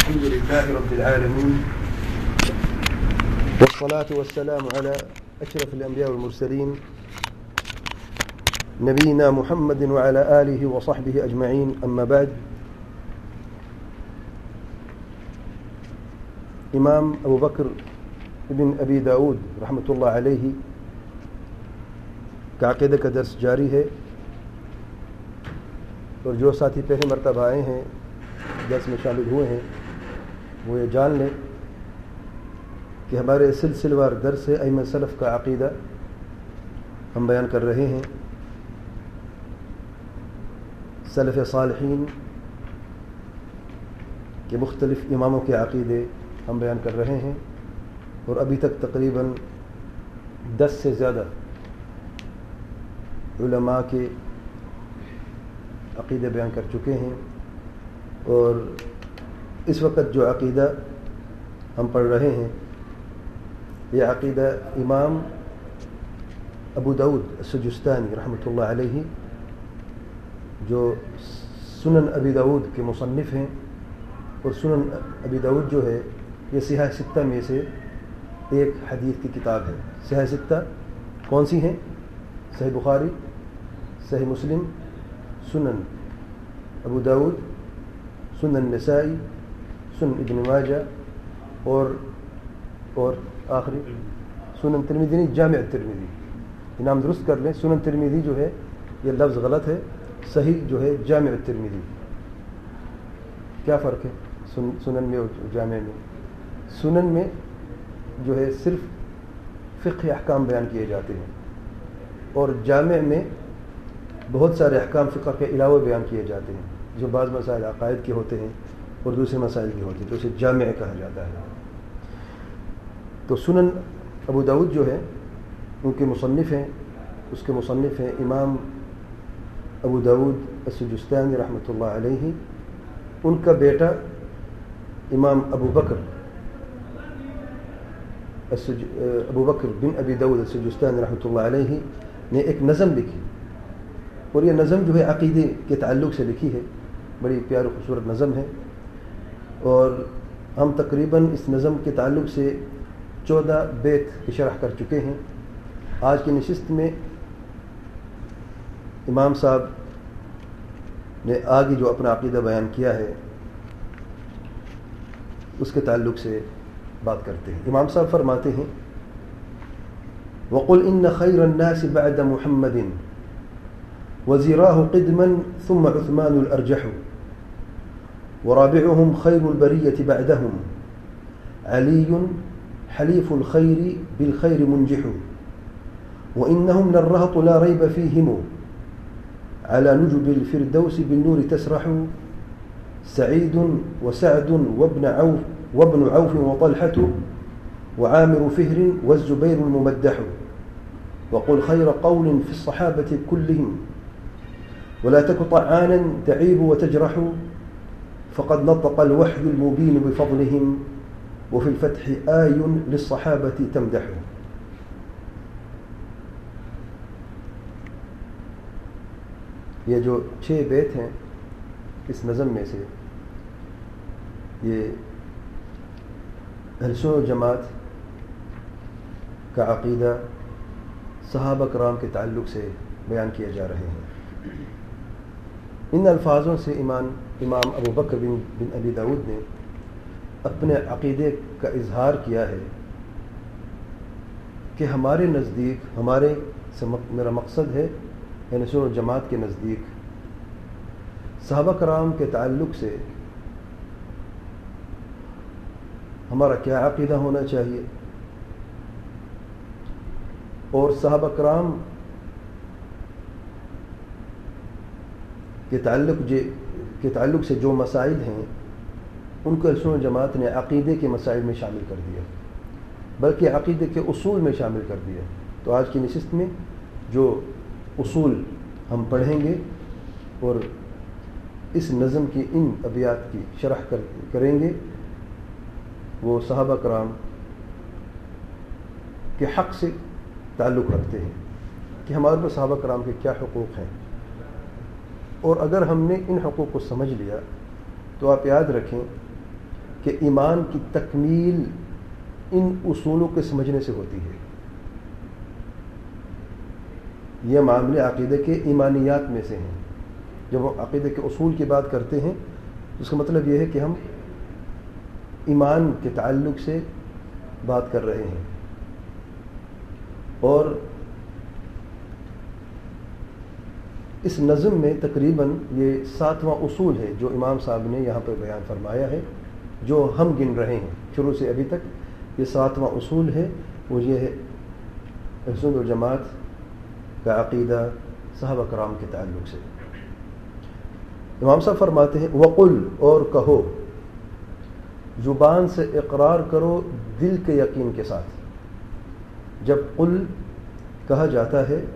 الحمد لله رب العالمين والصلاة والسلام على أشرف الأنبياء والمرسلين نبينا محمد وعلى آله وصحبه أجمعين أما بعد. امام ابو بکر ابن ابی داود رحمۃ اللہ علیہ کا عقیدہ کا درس جاری ہے، اور جو ساتھی پہلے مرتبہ آئے ہیں درس میں شامل ہوئے ہیں وہ یہ جان لیں کہ ہمارے سلسلہ وار درس ائمہ سلف کا عقیدہ ہم بیان کر رہے ہیں. سلف صالحین کے مختلف اماموں کے عقیدے ہم بیان کر رہے ہیں، اور ابھی تک تقریباً 10 سے زیادہ علماء کے عقیدے بیان کر چکے ہیں. اور اس وقت جو عقیدہ ہم پڑھ رہے ہیں یہ عقیدہ امام ابو داود السجستانی رحمۃ اللہ علیہ جو سنن ابی داود کے مصنف ہیں، اور سنن ابی داود جو ہے یہ صحاح ستہ میں سے ایک حدیث کی کتاب ہے. صحاح ستہ کون سی ہیں؟ صحیح بخاری، صحیح مسلم، سنن ابو داود، سنن نسائی، سنن ابن ماجہ، اور آخری سنن ترمذی نہیں، جامع ترمذی. نام درست کر لیں، سنن ترمذی جو ہے یہ لفظ غلط ہے، صحیح جو ہے جامع ترمذی. کیا فرق ہے سنن میں اور جامع میں؟ سنن میں جو ہے صرف فقہ احکام بیان کیے جاتے ہیں، اور جامع میں بہت سارے احکام فقہ کے علاوہ بیان کیے جاتے ہیں، جو بعض مسائل عقائد کے ہوتے ہیں اور دوسرے مسائل کے ہوتے ہیں، تو اسے جامع کہا جاتا ہے. تو سنن ابو داود جو ہے ان کے مصنف ہیں، اس کے مصنف ہیں امام ابو داود السجستانی رحمۃ اللہ علیہ. ان کا بیٹا امام ابو بکر بن ابی داود السجستانی رحمۃ اللہ علیہ نے ایک نظم لکھی، اور یہ نظم جو ہے عقیدے کے تعلق سے لکھی ہے. بڑی پیاری خوبصورت نظم ہے، اور ہم تقریباً اس نظم کے تعلق سے 14 بیت کی شرح کر چکے ہیں. آج کی نشست میں امام صاحب نے آگے جو اپنا عقیدہ بیان کیا ہے اس کے تعلق سے بات کرتے ہیں. امام صاحب فرماتے ہیں: وَقُلْ إِنَّ خَيْرَ النَّاسِ بَعْدَ مُحَمَّدٍ وَزِرَاهُ قِدْمًا ثُمَّ عُثْمَانُ الْأَرْجَحُ وَرَابِعُهُمْ خَيْرُ الْبَرِيَّةِ بَعْدَهُمْ عَلِيٌّ حَلِيفُ الْخَيْرِ بِالْخَيْرِ مُنْجِحُ وَإِنَّهُمْ لَلرَّهْطُ لَا رَيْبَ فِيهِمُ عَلَى نُجُبِ الْفِرْدَوْسِ بِالنُّورِ تَسْرَحُ سعيد وسعد وابن عوف وطلحة وعامر فهر والزبير الممدح. وقل خير قول في الصحابة كلهم ولا تك طعانا تعيب وتجرح فقد نطق الوحي المبين بفضلهم وفي الفتح آي للصحابة تمدح. یہ جو 6 بیت ہیں اس نظم میں سے، یہ اہل سنت و جماعت کا عقیدہ صحابہ کرام کے تعلق سے بیان کیے جا رہے ہیں. ان الفاظوں سے امام ابو بکر بن ابی داود نے اپنے عقیدے کا اظہار کیا ہے کہ ہمارے نزدیک، میرا مقصد ہے اہل سنت و جماعت کے نزدیک صحابہ کرام کے تعلق سے ہمارا کیا عقیدہ ہونا چاہیے، اور صحابہ کرام کے تعلق سے جو مسائل ہیں ان کو اہل سنت و جماعت نے عقیدے کے مسائل میں شامل کر دیا، بلکہ عقیدے کے اصول میں شامل کر دیا. تو آج کی نشست میں جو اصول ہم پڑھیں گے اور اس نظم کی ان ابیات کی شرح کریں گے وہ صحابہ کرام کے حق سے تعلق رکھتے ہیں کہ ہمارے پر صحابہ کرام کے کیا حقوق ہیں. اور اگر ہم نے ان حقوق کو سمجھ لیا تو آپ یاد رکھیں کہ کہ ایمان کی تکمیل ان اصولوں کے سمجھنے سے ہوتی ہے. یہ معاملے عقیدے کے ایمانیات میں سے ہیں. جب ہم عقیدے کے اصول کی بات کرتے ہیں اس کا مطلب یہ ہے کہ ہم ایمان کے تعلق سے بات کر رہے ہیں. اور اس نظم میں تقریباً یہ 7واں اصول ہے جو امام صاحب نے یہاں پر بیان فرمایا ہے، جو ہم گن رہے ہیں شروع سے ابھی تک. یہ 7واں اصول ہے، وہ یہ ہے اہل سنت والجماعت کا عقیدہ صحابہ کرام کے تعلق سے. امام صاحب فرماتے ہیں وقل، اور کہو، زبان سے اقرار کرو دل کے یقین کے ساتھ. جب قل کہا جاتا ہے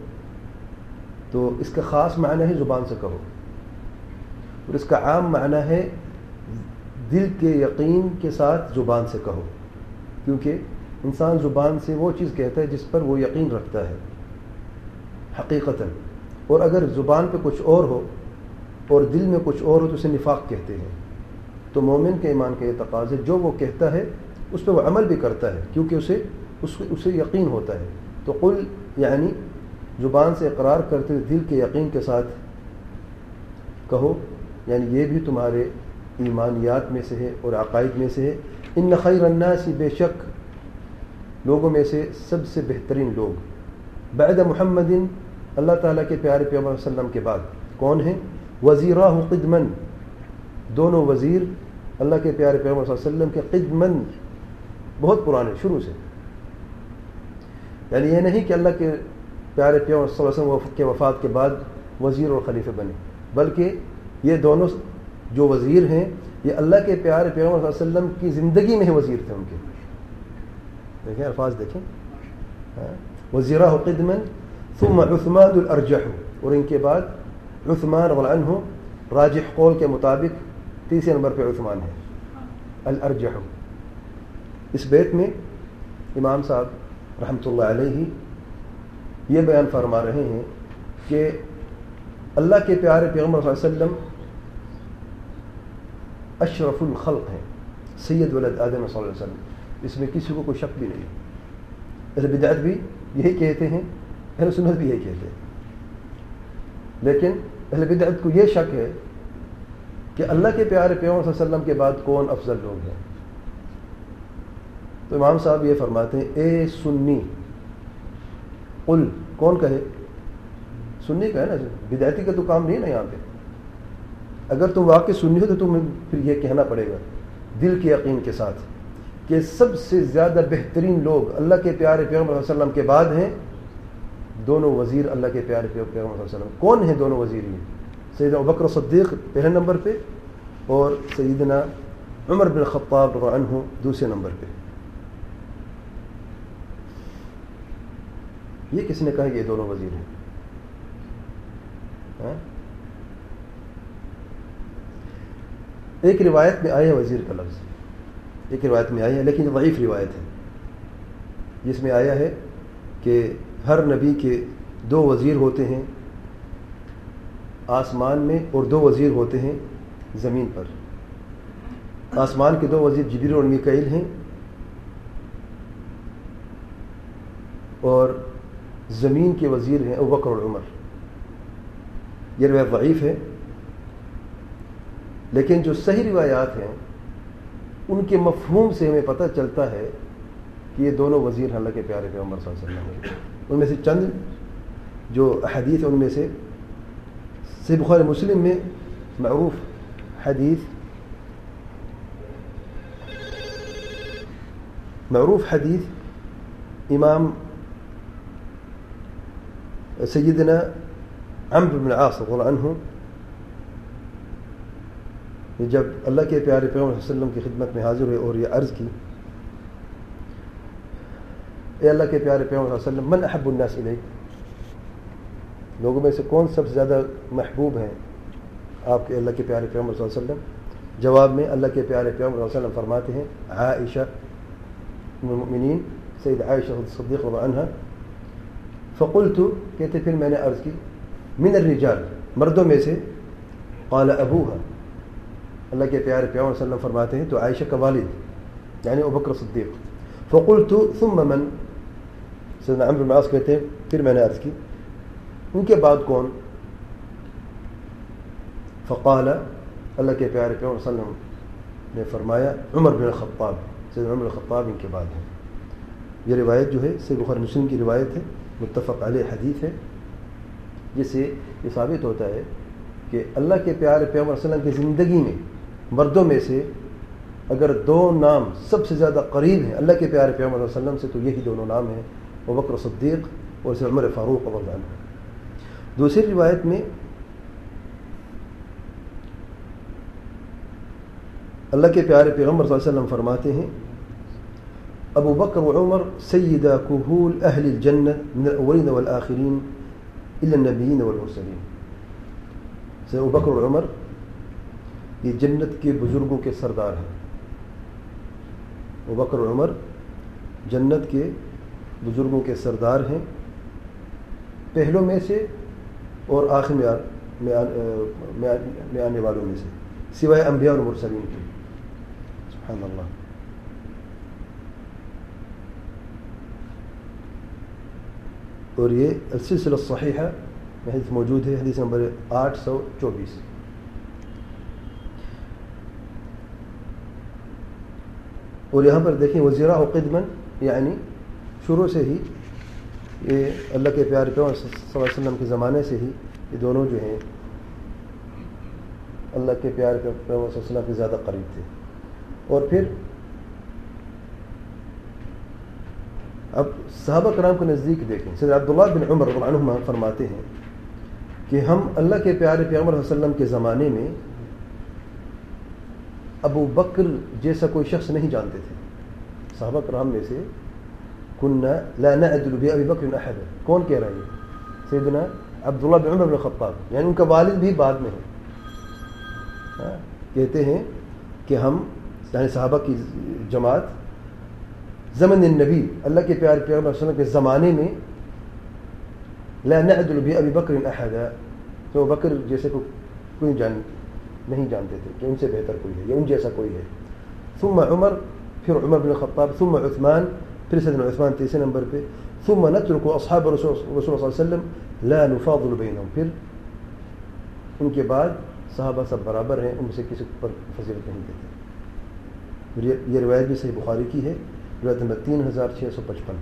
تو اس کا خاص معنی ہے زبان سے کہو، اور اس کا عام معنی ہے دل کے یقین کے ساتھ زبان سے کہو. کیونکہ انسان زبان سے وہ چیز کہتا ہے جس پر وہ یقین رکھتا ہے حقیقتاً، اور اگر زبان پہ کچھ اور ہو اور دل میں کچھ اور ہو تو اسے نفاق کہتے ہیں. تو مومن کے ایمان کا یہ تقاضا ہے جو وہ کہتا ہے اس پہ وہ عمل بھی کرتا ہے کیونکہ اسے یقین ہوتا ہے. تو قل یعنی زبان سے اقرار کرتے ہوئے دل کے یقین کے ساتھ کہو، یعنی یہ بھی تمہارے ایمانیات میں سے ہے اور عقائد میں سے ہے. ان خیر الناس، بے شک لوگوں میں سے سب سے بہترین لوگ، بعد محمد، اللہ تعالیٰ کے پیارے پیغمبر صلی اللہ علیہ وسلم کے بعد کون ہیں؟ وزیراہ قدمن، دونوں وزیر اللہ کے پیارے پیغمبر صلی اللہ علیہ وسلم کے قدمن، بہت پرانے شروع سے. یعنی یہ نہیں کہ اللہ کے پیارے پیغمبر صلی اللہ علیہ وسلم کے وفات کے بعد وزیر اور خلیفہ بنے، بلکہ یہ دونوں جو وزیر ہیں یہ اللہ کے پیارے پیغمبر صلی اللہ علیہ وسلم کی زندگی میں ہی وزیر تھے. ان کے دیکھیں الفاظ دیکھیں، وزیراہ قدمن ثم عثمان الارجح، اور ان کے بعد عثمان رضی اللہ عنہ، راجح قول کے مطابق تیسرے نمبر پہ عثمان ہے الارجح. اس بیت میں امام صاحب رحمۃ اللہ علیہ یہ بیان فرما رہے ہیں کہ اللہ کے پیارے پیغمبر صلی اللہ علیہ وسلم اشرف الخلق ہیں، سید ولد آدم صلی اللہ علیہ وسلم. اس میں کسی کو کوئی شک بھی نہیں. اہل بدعت بھی یہی کہتے ہیں، اہل سنت بھی یہی کہتے ہیں. لیکن اہل بدعت کو یہ شک ہے کہ اللہ کے پیارے پیغمبر صلی اللہ علیہ وسلم کے بعد کون افضل لوگ ہیں. تو امام صاحب یہ فرماتے ہیں اے سنی قل، کون کہے؟ سنی کا ہے نا، بدعتی کا تو کام نہیں ہے نا یہاں پہ. اگر تم واقعی سنی ہو تو تمہیں پھر یہ کہنا پڑے گا دل کے یقین کے ساتھ کہ سب سے زیادہ بہترین لوگ اللہ کے پیارے پیغمبر صلی اللہ علیہ وسلم کے بعد ہیں دونوں وزیر اللہ کے پیارے پیغمبر صلی اللہ علیہ وسلم. کون ہیں دونوں وزیر؟ یہ سیدنا ابوبکر صدیق پہلے نمبر پہ اور سیدنا عمر بن خطاب رضی اللہ عنہ دوسرے نمبر پہ. یہ کس نے کہا کہ یہ دونوں وزیر ہیں؟ ایک روایت میں آیا ہے وزیر کا لفظ، ایک روایت میں آیا ہے لیکن ضعیف روایت ہے، جس میں آیا ہے کہ ہر نبی کے 2 وزیر ہوتے ہیں آسمان میں اور 2 وزیر ہوتے ہیں زمین پر. آسمان کے 2 وزیر جبریل اور میکائیل ہیں، اور زمین کے وزیر ہیں ابوبکر اور عمر. یہ روایت ضعیف ہے، لیکن جو صحیح روایات ہیں ان کے مفہوم سے ہمیں پتہ چلتا ہے کہ یہ دونوں وزیر اللہ کے پیارے پیغمبر صلی اللہ علیہ وسلم ہیں. ان میں سے چند جو حدیث ہیں ان میں سے صحیح بخاری مسلم میں معروف حدیث امام سیدنا عمرو بن عاص رضی اللہ عنہ جب اللہ کے پیارے پیغمبر صلی اللہ علیہ وسلم کی خدمت میں حاضر ہوئے اور یہ عرض کی، اے اللہ کے پیارے پیغمبر صلی اللہ علیہ وسلم، من احب الناس الیک، لوگوں میں سے کون سب سے زیادہ محبوب ہیں آپ کے اللہ کے پیارے پیغمبر صلی اللہ علیہ وسلم؟ جواب میں اللہ کے پیارے پیغمبر صلی اللہ علیہ وسلم فرماتے ہیں عائشہ ام المؤمنین سید عائشہ صدیقہ رضی اللہ عنہا. فقلت، کہتے پھر میں نے عرض کی، من الرجال، مردوں میں سے، قال ابوها، اللہ کے پیارے پیغمبر صلی اللہ علیہ وسلم فرماتے ہیں تو عائشہ کا والد یعنی ابوبکر صدیق. فقلت ثم من, سیدنا عمرو بن عاص کہتے ہیں پھر میں نے عرض کی ان کے بعد کون؟ فقال, اللہ کے پیارے پیغمبر صلی اللہ علیہ وسلم نے فرمایا عمر بن الخطاب, سیدنا عمر بن الخطاب ان کے بعد ہیں. یہ روایت جو ہے صحیح بخاری مسلم کی روایت ہے, متفق علیہ حدیث ہے, جس سے یہ ثابت ہوتا ہے کہ اللہ کے پیارے پیغمبر صلی اللہ علیہ وسلم کی زندگی میں مردوں میں سے اگر دو نام سب سے زیادہ قریب ہیں اللہ کے پیارے پیغمبر صلی اللہ علیہ وسلم سے تو یہی دونوں نام ہیں, ابوبکر صدیق اور سیدنا عمر فاروق رضی اللہ عنہ. دوسری روایت میں اللہ کے پیارے پیغمبر صلی اللہ علیہ وسلم فرماتے ہیں ابو بکر و عمر سیدہ کہول اہل الجنہ من الاولین والآخرین الا النبیین والمرسلین. ابو بکر و عمر یہ جنت کے بزرگوں کے سردار ہیں. ابو بکر و عمر جنت کے بزرگوں کے سردار ہیں, پہلوں میں سے اور آخر میں آنے والوں میں سے, سوائے انبیاء اور مرسلین کے. سبحان اللہ. اور یہ السلسلہ الصحیحہ میں حدیث موجود ہے, حدیث نمبر 824. اور یہاں پر دیکھیں وزیرہ و قدمن یعنی شروع سے ہی یہ اللہ کے پیارے پیغمبر صلی اللہ علیہ وسلم کے زمانے سے ہی یہ دونوں جو ہیں اللہ کے پیارے پیغمبر صلی اللہ علیہ وسلم کے زیادہ قریب تھے. اور پھر اب صحابہ کرام کے نزدیک دیکھیں, سیدنا عبداللہ بن عمر رضی اللہ عنہما فرماتے ہیں کہ ہم اللہ کے پیارے پیغمبر صلی اللہ علیہ وسلم کے زمانے میں ابو بکر جیسا کوئی شخص نہیں جانتے تھے. صحابہ کرام میں سے کننا لا نعدل بأبی بکر احدا, کون کہہ رہا ہے؟ سیدنا عبداللہ بن عمر بن الخطاب, یعنی ان کا والد بھی بعد میں ہے. کہتے ہیں کہ ہم یعنی صحابہ کی جماعت زمن النبی اللہ کے پیارے پیغمبر صلی اللہ علیہ وسلم کے زمانے میں لا نعدل بأبی بکر احدا, تو بکر جیسے کوئی نہیں جانتے تھے کہ ان سے بہتر کوئی ہے یا ان جیسا کوئی ہے. ثم عمر, پھر عمر بن الخطاب, ثم عثمان, پھر سیدنا عثمان تیسرے نمبر پہ, ثم نترک اصحاب رسول اللہ صلی اللہ علیہ وسلم لا نفاضل بینہم, پھر ان کے بعد صحابہ سب برابر ہیں, ان سے کسی پر فضیلت نہیں دیتے. یہ روایت بھی صحیح بخاری کی ہے, روایت نمبر 3655.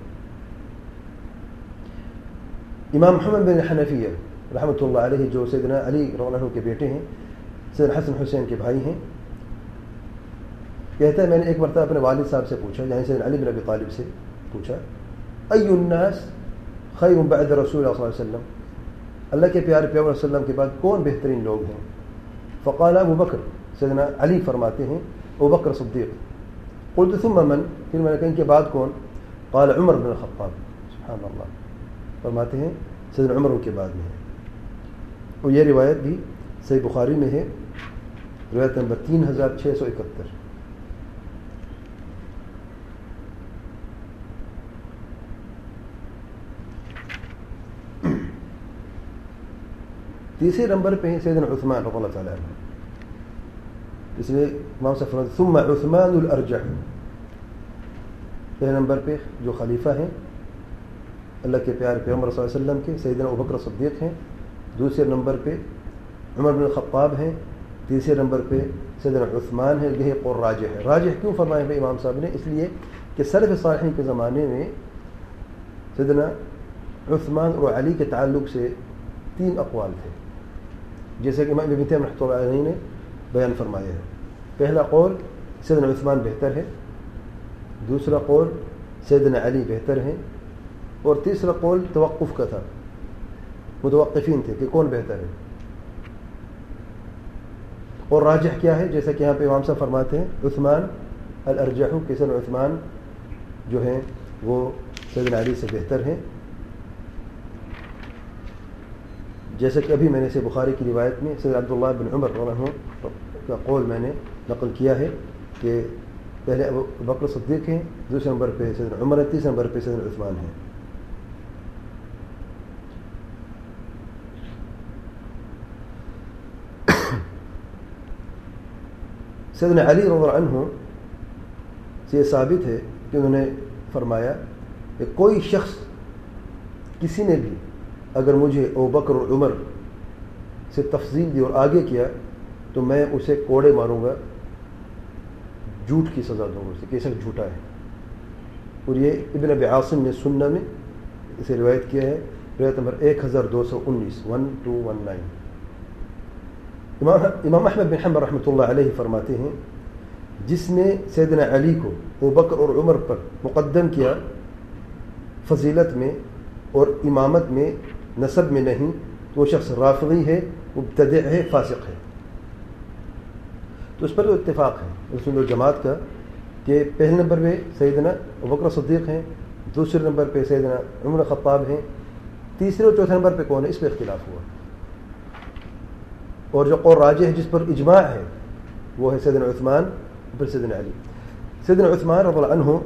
امام محمد بن حنفیہ رحمۃ اللہ علیہ جو سیدنا علی رضی اللہ عنہ کے بیٹے ہیں, سیدنا حسن حسین کے بھائی ہیں, کہتا ہے میں نے ایک مرتبہ اپنے والد صاحب سے پوچھا, یعنی سیدنا علی بن ابی طالب سے پوچھا, ای الناس خیر بعد رسول اللہ صلی اللہ علیہ وسلم, اللہ کے پیارے پیغمبر صلی اللہ علیہ وسلم کے بعد کون بہترین لوگ ہیں؟ فقال ابو بکر, سیدنا علی فرماتے ہیں ابو بکر صدیق. قلت ثم من, پھر میں نے کہا ان کے بعد کون؟ قال عمر بن الخطاب. سبحان اللہ, فرماتے ہیں سیدنا عمر ان کے بعد میں ہے. اور یہ روایت بھی صحیح بخاری میں ہے, روایت نمبر 3671. تیسرے نمبر پہ ہیں سیدنا عثمان رضی اللہ تعالیٰ عنہ, اس لیے امام صاحب فرماتے ثم عثمان الارجح. پہلے نمبر پہ جو خلیفہ ہیں اللہ کے پیارے پیغمبر صلی اللہ علیہ وسلم کے سیدنا ابوبکر صدیق ہیں, دوسرے نمبر پہ عمر بن الخطاب ہیں, تیسرے نمبر پہ سیدنا عثمان ہے. یہ قول راجح ہے. راجح کیوں فرمایا ہے امام صاحب نے؟ اس لیے کہ سلف صالحین کے زمانے میں سیدنا عثمان اور علی کے تعلق سے 3 اقوال تھے, جیسے کہ امام ابن تیمیہ رحمۃ اللہ علیہ نے بیان فرمایا ہے. پہلا قول سیدنا عثمان بہتر ہے, دوسرا قول سیدنا علی بہتر ہیں, اور تیسرا قول توقف کا تھا, متوقفین تھے کہ کون بہتر ہے. اور راجح کیا ہے؟ جیسا کہ یہاں پہ امام صاحب فرماتے ہیں عثمان الارجح, کہ سیدنا عثمان جو ہیں وہ سیدنا علی سے بہتر ہیں. جیسا کہ ابھی میں نے سے بخاری کی روایت میں سیدنا عبداللہ بن عمر رضی اللہ عنہ کا قول میں نے نقل کیا ہے کہ پہلے ابو بکر صدیق ہیں, دوسرے نمبر پہ سیدنا عمر ہے, تیسرے نمبر پہ سیدنا عثمان ہیں. سیدنا علی رضی اللہ عنہ سے یہ ثابت ہے کہ انہوں نے فرمایا کہ کوئی شخص کسی نے بھی اگر مجھے ابوبکر اور عمر سے تفضیل دی اور آگے کیا تو میں اسے کوڑے ماروں گا، جھوٹ کی سزا دوں گا اسے، کیسا جھوٹا ہے. اور یہ ابن ابی عاصم نے سنہ میں اسے روایت کیا ہے، روایت نمبر 1219 1219. امام احمد بن حنبل رحمۃ اللہ علیہ فرماتے ہیں جس نے سیدنا علی کو ابوبکر اور عمر پر مقدم کیا فضیلت میں اور امامت میں، نسب میں نہیں، تو وہ شخص رافضی ہے، مبتدع ہے، فاسق ہے. تو اس پر تو اتفاق ہے رسول الجماعت کا کہ پہلے نمبر پہ سیدنا ابوبکر صدیق ہیں، دوسرے نمبر پہ سیدنا عمر خطاب ہیں، تیسرے اور چوتھے نمبر پہ کون ہے، اس پہ اختلاف ہوا. اور جو قول راجح ہے جس پر اجماع ہے وہ ہے سیدنا عثمان، پھر سیدنا علی. سیدنا عثمان رضی اللہ عنہ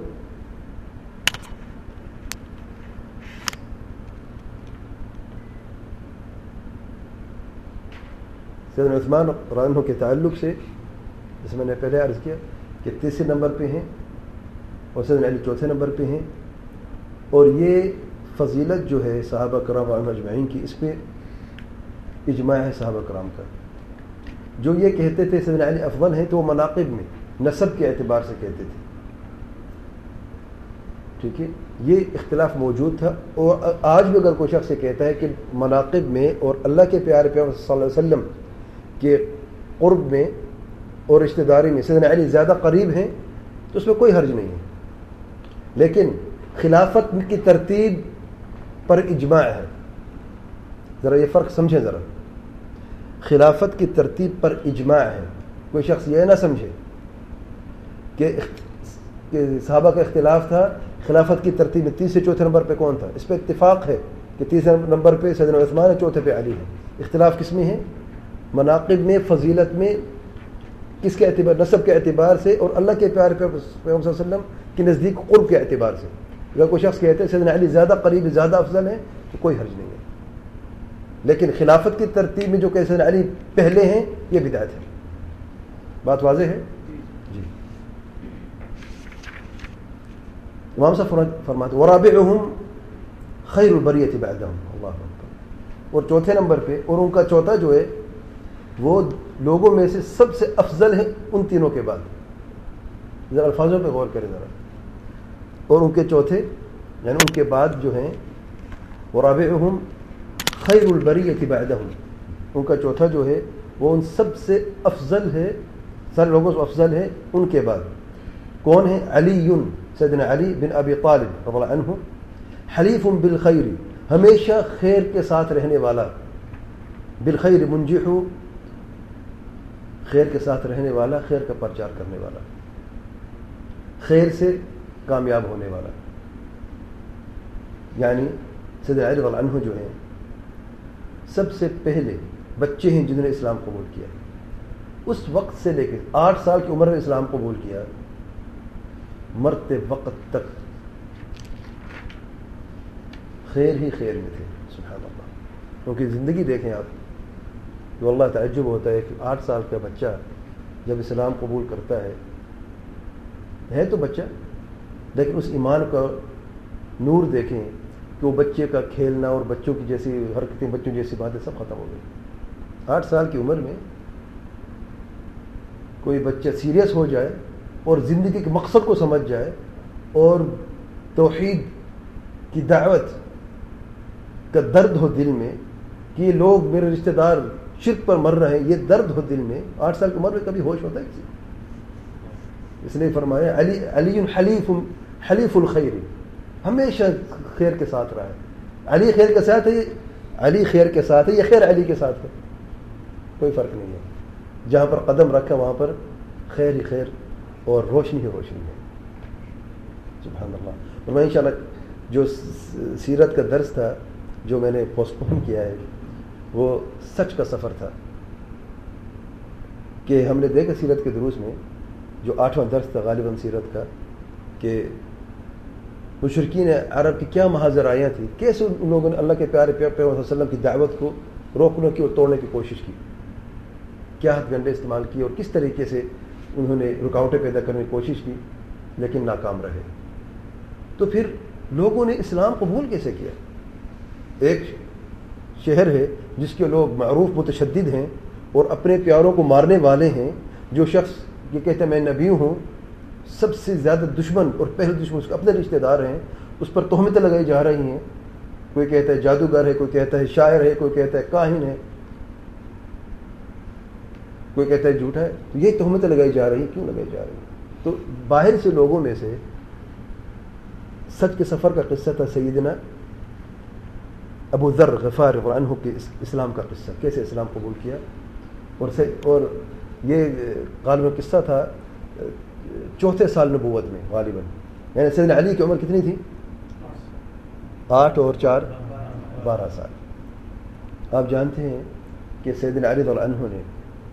سیدنا عثمان رضی اللہ عنہ کے تعلق سے جس میں نے پہلے عرض کیا کہ تیسرے نمبر پہ ہیں اور سیدنا علی چوتھے نمبر پہ ہیں. اور یہ فضیلت جو ہے صحابہ کرام اجمعین کی، اس پہ اجماع ہے صحابہ کرام کا. جو یہ کہتے تھے سیدنا علی افضل ہیں تو وہ مناقب میں نسب کے اعتبار سے کہتے تھے، ٹھیک ہے، یہ اختلاف موجود تھا. اور آج بھی اگر کوئی شخص یہ کہتا ہے کہ مناقب میں اور اللہ کے پیارے پیغمبر صلی اللہ علیہ وسلم کے قرب میں اور رشتہ داری میں سیدنا علی زیادہ قریب ہیں تو اس میں کوئی حرج نہیں ہے. لیکن خلافت کی ترتیب پر اجماع ہے، ذرا یہ فرق سمجھیں. ذرا خلافت کی ترتیب پر اجماع ہے. کوئی شخص یہ نہ سمجھے کہ صحابہ کا اختلاف تھا خلافت کی ترتیب میں تیسرے چوتھے نمبر پہ کون تھا. اس پہ اتفاق ہے کہ تیسرے نمبر پہ سیدنا عثمان ہے، چوتھے پہ علی ہے. اختلاف کس میں ہے؟ مناقب میں، فضیلت میں. کس کے اعتبار؟ نسب کے اعتبار سے اور اللہ کے پیارے پیغمبر صلی اللہ علیہ وسلم کے نزدیک قرب کے اعتبار سے. اگر کوئی شخص کہتے ہیں سیدنا علی زیادہ قریب، زیادہ افضل ہے تو کوئی حرج نہیں ہے. لیکن خلافت کی ترتیب میں جو کہ سیدنا علی پہلے ہیں یہ بدعت ہے. بات واضح ہے جی. امام صاحب فرماتے ورابعهم خیر البریۃ بعدهم، اللہ اکبر. اور چوتھے نمبر پہ، اور ان کا چوتھا جو ہے وہ لوگوں میں سے سب سے افضل ہے ان تینوں کے بعد. ذرا الفاظوں پہ غور کریں ذرا. اور ان کے چوتھے یعنی ان کے بعد جو ہیں ورابعهم خیر البریۃ بعدهم، ان کا چوتھا جو ہے وہ ان سب سے افضل ہے، سارے لوگوں سے افضل ہے ان کے بعد. کون ہے؟ علی، سیدنا علی بن ابی طالب رضی اللہ عنہ. حلیف بالخیر، ہمیشہ خیر کے ساتھ رہنے والا. بالخیر منجح، خیر کے ساتھ رہنے والا، خیر کا پرچار کرنے والا، خیر سے کامیاب ہونے والا. یعنی سیدنا علی رضی اللہ عنہ جو ہیں سب سے پہلے بچے ہیں جنہوں نے اسلام قبول کیا. اس وقت سے لے کے 8 سال کی عمر میں اسلام قبول کیا، مرتے وقت تک خیر ہی خیر میں تھے. سبحان اللہ. کیونکہ زندگی دیکھیں آپ تو اللہ تعجب ہوتا ہے کہ 8 سال کا بچہ جب اسلام قبول کرتا ہے تو بچہ، لیکن اس ایمان کا نور دیکھیں کہ وہ بچے کا کھیلنا اور بچوں کی جیسی حرکتیں، بچوں جیسی باتیں سب ختم ہو گئی. 8 سال کی عمر میں کوئی بچہ سیریس ہو جائے اور زندگی کے مقصد کو سمجھ جائے اور توحید کی دعوت کا درد ہو دل میں کہ یہ لوگ میرے رشتہ دار شرک پر مر رہے ہیں، یہ درد ہو دل میں. 8 سال کی عمر میں کبھی ہوش ہوتا ہے کسی؟ اس لیے فرمایا علی حلیف الخیر، ہمیشہ خیر کے ساتھ رہا ہے. علی خیر کے ساتھ ہے، علی خیر کے ساتھ ہے، یہ خیر علی کے ساتھ ہے، کوئی فرق نہیں ہے. جہاں پر قدم رکھا وہاں پر خیر ہی خیر اور روشنی ہی روشنی ہے. سبحان اللہ. اور میں انشاءاللہ جو سیرت کا درس تھا جو میں نے پوسٹ پون کیا ہے وہ سچ کا سفر تھا کہ ہم نے دیکھا سیرت کے دروس میں جو 8واں درس تھا غالباً سیرت کا کہ مشرکین عرب کی کیا محاذر آیاں تھیں، کیسے ان لوگوں نے اللہ کے پیارے پیغمبر صلی اللہ علیہ وسلم کی دعوت کو روکنے کی اور توڑنے کی کوشش کی، کیا ہتھ گنڈے استعمال کیے اور کس طریقے سے انہوں نے رکاوٹیں پیدا کرنے کی کوشش کی لیکن ناکام رہے. تو پھر لوگوں نے اسلام قبول کیسے کیا؟ ایک شہر ہے جس کے لوگ معروف متشدد ہیں اور اپنے پیاروں کو مارنے والے ہیں. جو شخص یہ کہتے ہیں میں نبی ہوں، سب سے زیادہ دشمن اور پہلے دشمن اس کے اپنے رشتہ دار ہیں، اس پر تہمتیں لگائی جا رہی ہیں. کوئی کہتا ہے جادوگر ہے، کوئی کہتا ہے شاعر ہے، کوئی کہتا ہے کاہن ہے، کوئی کہتا ہے جھوٹا ہے. تو یہ تہمتیں لگائی جا رہی ہیں. کیوں لگائی جا رہی ہیں؟ تو باہر سے لوگوں میں سے سچ کے سفر کا قصہ تھا سیدنا ابو ذر غفار رضی اللہ عنہ کے اسلام کا قصہ، کیسے اسلام قبول کیا. اور یہ غالباً قصہ تھا 4 سال نبوت میں غالباً. یعنی سیدنا علی کی عمر کتنی تھی؟ 8 اور 4 12 سال. آپ جانتے ہیں کہ سیدنا علی رضی اللہ عنہ نے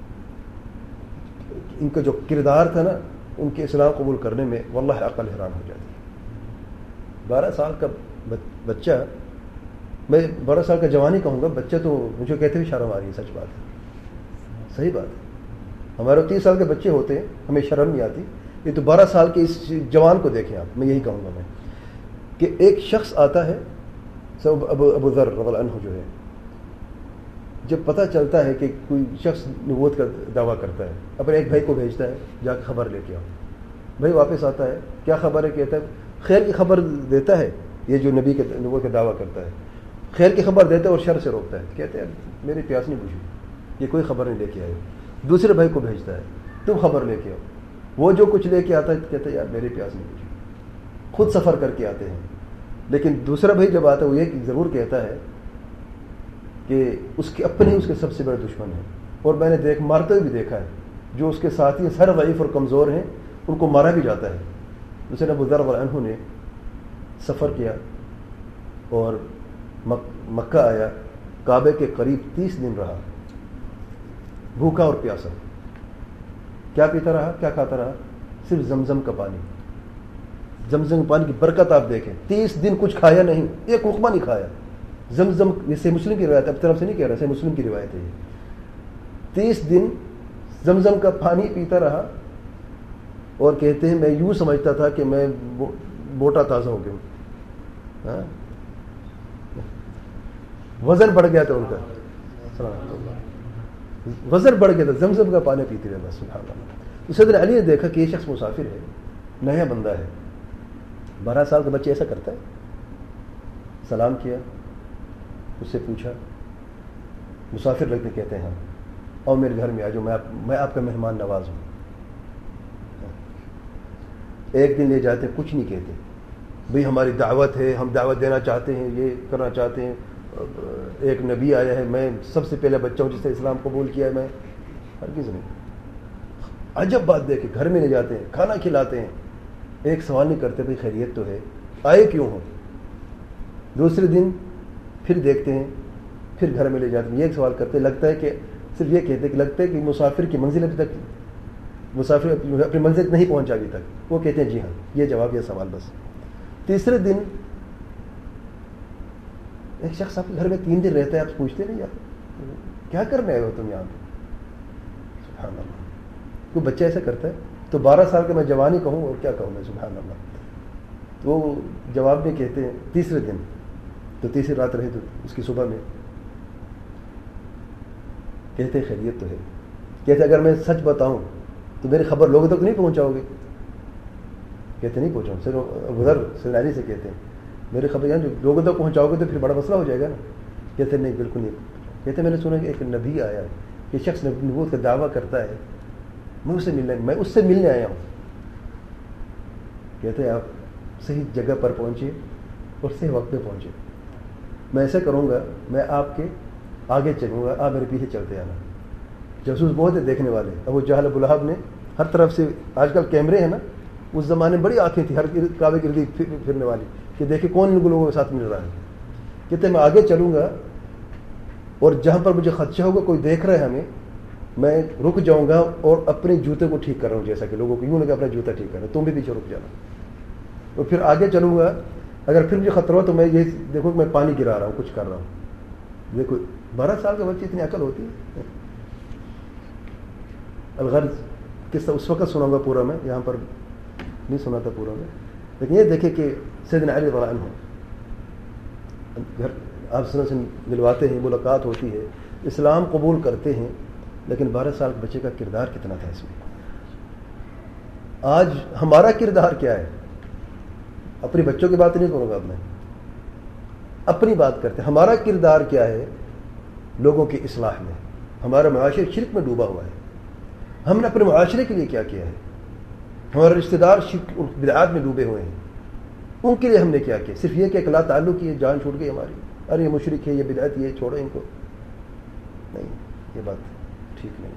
ان کا جو کردار تھا نا ان کے اسلام قبول کرنے میں واللہ عقل حیران ہو جاتی. 12 سال کا بچہ، میں 12 سال کا جوان ہی کہوں گا، بچہ تو مجھے کہتے ہوئے شرم آ رہی ہے. سچ بات ہے، صحیح بات ہے. ہمارے 30 سال کے بچے ہوتے ہیں ہمیں شرم نہیں آتی. یہ تو 12 سال کے اس جوان کو دیکھیں آپ. میں یہی کہوں گا میں کہ ایک شخص آتا ہے ابو ذر رضی اللہ عنہ جو ہے، جب پتہ چلتا ہے کہ کوئی شخص نبوت کا دعویٰ کرتا ہے اپنے ایک بھائی کو بھیجتا ہے جا کے خبر لے کے آؤ. بھائی واپس آتا ہے، کیا خبر ہے؟ کہتا ہے خیر کی خبر دیتا ہے. یہ جو نبی کے نبوت کا دعویٰ کرتا ہے خیر کی خبر دیتا ہے اور شر سے روکتا ہے. کہتے ہیں میری پیاس نہیں بجھی، یہ کوئی خبر نہیں لے کے آئے. دوسرے بھائی کو بھیجتا ہے تم خبر لے کے آؤ. وہ جو کچھ لے کے آتا ہے کہتا ہے یار میری پیاس نہیں بجھی. خود سفر کر کے آتے ہیں. لیکن دوسرا بھائی جب آتا ہے وہ یہ ضرور کہتا ہے کہ اس کے اپنے اس کے سب سے بڑے دشمن ہیں، اور میں نے مارتے ہوئے بھی دیکھا ہے. جو اس کے ساتھی سر ضعیف اور کمزور ہیں ان کو مارا بھی جاتا ہے. دوسرے ابو ذر رضی اللہ عنہ نے سفر کیا اور مکہ آیا. کعبے کے قریب 30 دن رہا، بھوکا اور پیاسا. کیا پیتا رہا، کیا کھاتا رہا؟ صرف زمزم کا پانی. زمزم کے پانی کی برکت آپ دیکھیں. 30 دن کچھ کھایا نہیں، ایک لقمہ نہیں کھایا. زمزم، یہ صحیح مسلم کی روایت ہے، اب طرف سے نہیں کہہ رہا، صحیح مسلم کی روایت ہے. یہ 30 دن زمزم کا پانی پیتا رہا اور کہتے ہیں میں یوں سمجھتا تھا کہ میں موٹا تازہ ہو گیا ہوں. وزن بڑھ گیا تھا ان کا، وزن بڑھ گیا تھا، زمزم کا پانی پیتے رہے بس. سبحان اللہ. سیدنا علی نے دیکھا کہ یہ شخص مسافر ہے، نیا بندہ ہے. 12 سال کا بچہ ایسا کرتا ہے. سلام کیا، اس سے پوچھا مسافر لگتے، کہتے ہیں ہاں اور میرے گھر میں آ جاؤ، میں آپ کا مہمان نواز ہوں. ایک دن لے جاتے، کچھ نہیں کہتے. بھئی ہماری دعوت ہے، ہم دعوت دینا چاہتے ہیں، یہ کرنا چاہتے ہیں، ایک نبی آیا ہے، میں سب سے پہلا بچہ ہوں جس نے اسلام قبول کیا ہے. میں ہرگز نہیں. عجب بات دیکھے، گھر میں لے جاتے ہیں، کھانا کھلاتے ہیں، ایک سوال نہیں کرتے بھئی خیریت تو ہے، آئے کیوں ہو. دوسرے دن پھر دیکھتے ہیں، پھر گھر میں لے جاتے ہیں، یہ ایک سوال کرتے، لگتا ہے کہ صرف یہ کہتے کہ لگتا ہے کہ مسافر کی منزل ابھی تک، مسافر اپنی منزل نہیں پہنچا ابھی تک. وہ کہتے ہیں جی ہاں، یہ جواب، یہ سوال بس. تیسرے دن ایک شخص آپ کے گھر میں 3 دن رہتا ہے، آپ پوچھتے نہیں یار کیا کرنے آئے ہو تم یہاں پہ. سبحان اللہ. کوئی بچہ ایسا کرتا ہے. تو 12 سال کا میں جوان ہی کہوں اور کیا کہوں میں. سبحان اللہ. تو جواب میں کہتے ہیں تیسرے دن، تو تیسری رات رہے تو اس کی صبح میں کہتے خیریت تو ہے. کہتے اگر میں سچ بتاؤں تو میری خبر لوگوں تک نہیں پہنچاؤ گے. کہتے نہیں پہنچاؤں. صرف ادھر سناری سے کہتے ہیں میری خبر یہاں جو لوگوں تک پہنچاؤ گے تو پھر بڑا مسئلہ ہو جائے گا نا. کہتے نہیں بالکل نہیں. کہتے میں نے سنا کہ ایک نبی آیا ہے، یہ شخص نبوت کا دعویٰ کرتا ہے، میں اس سے ملنے آیا ہوں. کہتے آپ صحیح جگہ پر پہنچے اور صحیح وقت پہ پہنچے. میں ایسا کروں گا، میں آپ کے آگے چلوں گا، آپ میرے پیچھے چلتے آنا. جاسوس بہت ہے دیکھنے والے. ابو جہل ابو لہب نے ہر طرف سے، آج کل کیمرے ہیں نا، اس زمانے میں بڑی آنکھیں تھیں ہر کعبے کے ارد پھرنے والی کہ دیکھے کون لوگوں کے ساتھ مل رہا ہے. کہتے میں آگے چلوں گا اور جہاں پر مجھے خدشہ ہوگا کوئی دیکھ رہا ہے ہمیں، میں رک جاؤں گا اور اپنے جوتے کو ٹھیک کر رہا ہوں، جیسا کہ لوگوں کو یوں لگا اپنا جوتا ٹھیک کر رہا ہے، تم بھی پیچھے رک جانا. اور پھر آگے چلوں گا، اگر پھر مجھے خطرہ ہو تو میں یہ دیکھو کہ میں پانی گرا رہا ہوں، کچھ کر رہا ہوں. دیکھو 12 سال کے بچے اتنی عقل ہوتی ہے. الغرض قصہ اس وقت سناؤں گا پورا، میں یہاں پر نہیں سنا تھا پورا میں، لیکن یہ دیکھیں کہ سیدنا علی رضی اللہ عنہ گھر آپ سے ملواتے ہیں، ملاقات ہوتی ہے، اسلام قبول کرتے ہیں، لیکن 12 سال کے بچے کا کردار کتنا تھا اس میں. آج ہمارا کردار کیا ہے؟ اپنے بچوں کی بات نہیں کروں گا اب میں، اپنی بات کرتے ہیں. ہمارا کردار کیا ہے لوگوں کی اصلاح میں؟ ہمارا معاشرہ شرک میں ڈوبا ہوا ہے. ہم نے اپنے معاشرے کے لیے کیا کیا ہے؟ ہمارے رشتہ دار شرک اور بدعات میں ڈوبے ہوئے ہیں، ان کے لیے ہم نے کیا کیا؟ صرف یہ کہ اکلا تعلق کی جان چھوٹ گئی ہماری، ارے یہ مشرک ہے، یہ بدعت، یہ چھوڑو ان کو. نہیں، یہ بات ٹھیک نہیں.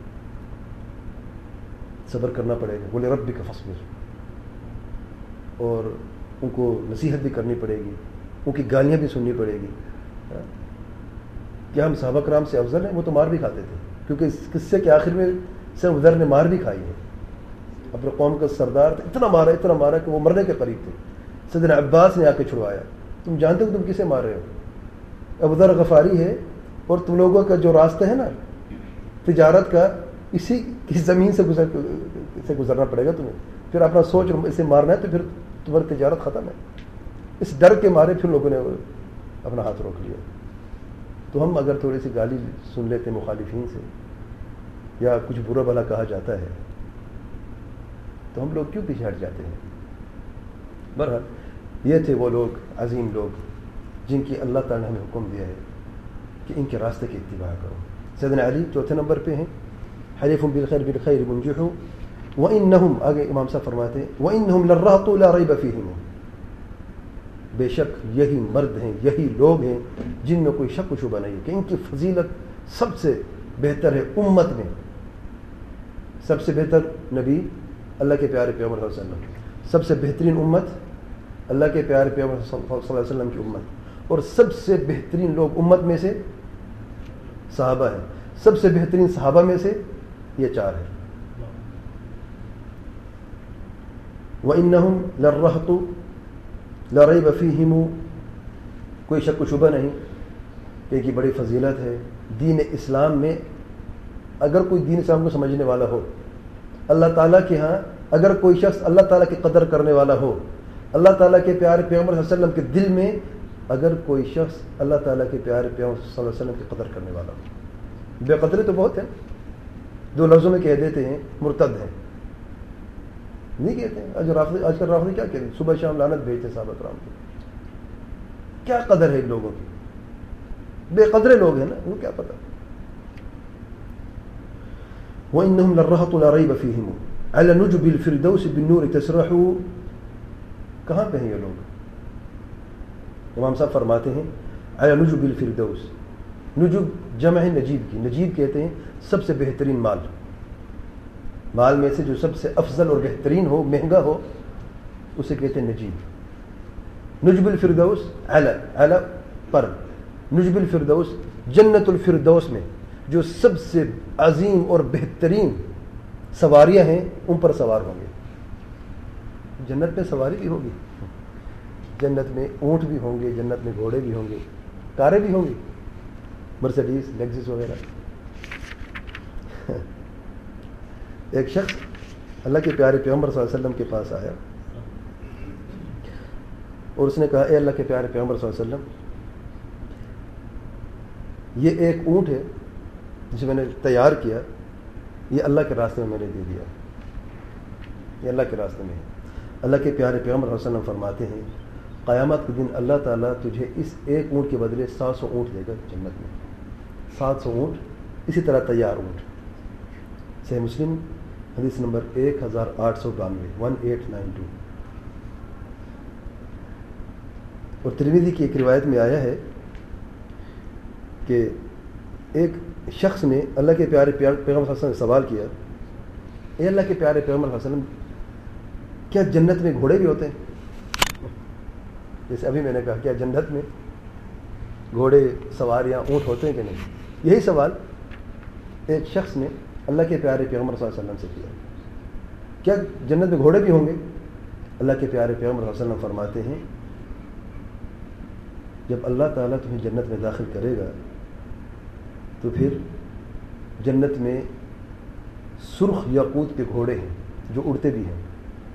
صبر کرنا پڑے گا، بولے ربک فاصبر، اور ان کو نصیحت بھی کرنی پڑے گی، ان کی گالیاں بھی سننی پڑے گی. کیا ہم صحابہ کرام سے افضل ہیں؟ وہ تو مار بھی کھاتے تھے، کیونکہ اس قصے کے آخر میں سر ادھر نے مار بھی کھائی ہے. اپنے قوم کا سردار تھا، اتنا مارا کہ وہ مرنے کے قریب تھے. سیدنا عباس نے آ کے چھڑوایا. تم جانتے ہو تم کسے مار رہے ہو؟ ابو ذر غفاری ہے، اور تم لوگوں کا جو راستہ ہے نا تجارت کا، اسی کی زمین سے گزرنا پڑے گا تمہیں. پھر اپنا سوچ اسے مارنا ہے تو پھر تمہاری تجارت ختم ہے. اس ڈر کے مارے پھر لوگوں نے اپنا ہاتھ روک لیا. تو ہم اگر تھوڑی سی گالی سن لیتے مخالفین سے، یا کچھ برا بھلا کہا جاتا ہے، تو ہم لوگ کیوں پیچھے ہٹ جاتے ہیں؟ بہرحال یہ تھے وہ لوگ، عظیم لوگ، جن کی اللہ تعالیٰ نے ہمیں حکم دیا ہے کہ ان کے راستے کی اتباع کرو. سیدنا علی چوتھے نمبر پہ ہیں، حریف بالخیر بالخیر منجح، وانہم، آگے امام صاحب فرماتے ہیں وانہم للرہط لا ریب فیہم، بے شک یہی مرد ہیں، یہی لوگ ہیں جن میں کوئی شک و شبہ نہیں کہ ان کی فضیلت سب سے بہتر ہے. امت میں سب سے بہتر نبی اللہ کے پیارے پیغمبر صلی اللہ علیہ وسلم، سب سے بہترین امت اللہ کے پیارے پیغمبر صلی اللہ علیہ وسلم کی امت، اور سب سے بہترین لوگ امت میں سے صحابہ ہیں. سب سے بہترین صحابہ میں سے یہ 4 ہیں. وَإِنَّهُمْ لَلرَّهْطُ لَا رَيْبَ فِيهِمُ، کوئی شک و شبہ نہیں کہ یہ بڑی فضیلت ہے. دین اسلام میں اگر کوئی دین اسلام کو سمجھنے والا ہو، اللہ تعالیٰ کے ہاں اگر کوئی شخص اللہ تعالیٰ کی قدر کرنے والا ہو، اللہ تعالیٰ کے پیارے پیغمبر صلی اللہ علیہ وسلم کے دل میں اگر کوئی شخص اللہ تعالیٰ کے پیارے پیغمبر صلی اللہ علیہ وسلم کی قدر کرنے والا ہو. بے قدرے تو بہت ہیں، 2 لفظوں میں کہہ دیتے ہیں مرتد ہیں، نہیں کہتے ہیں. آج کل رافضی کیا کہتے ہیں؟ صبح شام لعنت بھیجتے صحابہ کرام کو. کیا قدر ہے ان لوگوں کی؟ بے قدرے لوگ ہیں نا، وہ کیا پتہ. وَإِنَّهُمْ لَلرَّهْطُ لَا رَيْبَ فِيهِمُ عَلَى نُجُبِ الْفِرْدَوْسِ بِالنُّورِ تَسْرَحُ. کہاں پہ ہیں یہ لوگ؟ امام صاحب فرماتے ہیں عَلَى نُجُبِ الْفِرْدَوْسِ، نجب جمع ہے نجیب کی. نجیب کہتے ہیں سب سے بہترین مال، مال میں سے جو سب سے افضل اور بہترین ہو، مہنگا ہو، اسے کہتے ہیں نجیب. نجب الفردوس، اعلی پر، نجب الفردوس جنت الفردوس میں جو سب سے عظیم اور بہترین سواریاں ہیں ان پر سوار ہوں گے. جنت میں سواری بھی ہوگی، جنت میں اونٹ بھی ہوں گے، جنت میں گھوڑے بھی ہوں گے، کاریں بھی ہوں گی، مرسڈیز، لیکزس وغیرہ. ایک شخص اللہ کے پیارے پیغمبر صلی اللہ علیہ وسلم کے پاس آیا اور اس نے کہا اے اللہ کے پیارے پیغمبر صلی اللہ علیہ وسلم، یہ ایک اونٹ ہے جسے میں نے تیار کیا، یہ اللہ کے راستے میں نے دے دیا، یہ اللہ کے راستے میں ہے. اللہ کے پیارے پیغمبر صلی اللہ علیہ وسلم فرماتے ہیں قیامت کے دن اللہ تعالیٰ تجھے اس ایک اونٹ کے بدلے 700 اونٹ دے گا جنت میں. 700 اونٹ، اسی طرح تیار اونٹ. صحیح مسلم حدیث نمبر 1892 1892. اور ترمذی کی ایک روایت میں آیا ہے کہ ایک شخص نے اللہ کے پیارے پیغمبر صلی اللہ علیہ وسلم سے سوال کیا، اے اللہ کے پیارے پیغمبر صلی اللہ علیہ وسلم، کیا جنت میں گھوڑے بھی ہوتے ہیں؟ جیسے ابھی میں نے کہا کیا جنت میں گھوڑے، سواریاں، اونٹ ہوتے ہیں کہ نہیں؟ یہی سوال ایک شخص نے اللہ کے پیارے پیغمبر صلی اللہ علیہ وسلم سے کیا، کیا جنت میں گھوڑے بھی ہوں گے؟ اللہ کے پیارے پیغمبر صلی اللہ علیہ وسلم فرماتے ہیں جب اللہ تعالیٰ تمہیں جنت میں داخل کرے گا تو پھر جنت میں سرخ یاقوت کے گھوڑے ہیں جو اڑتے بھی ہیں،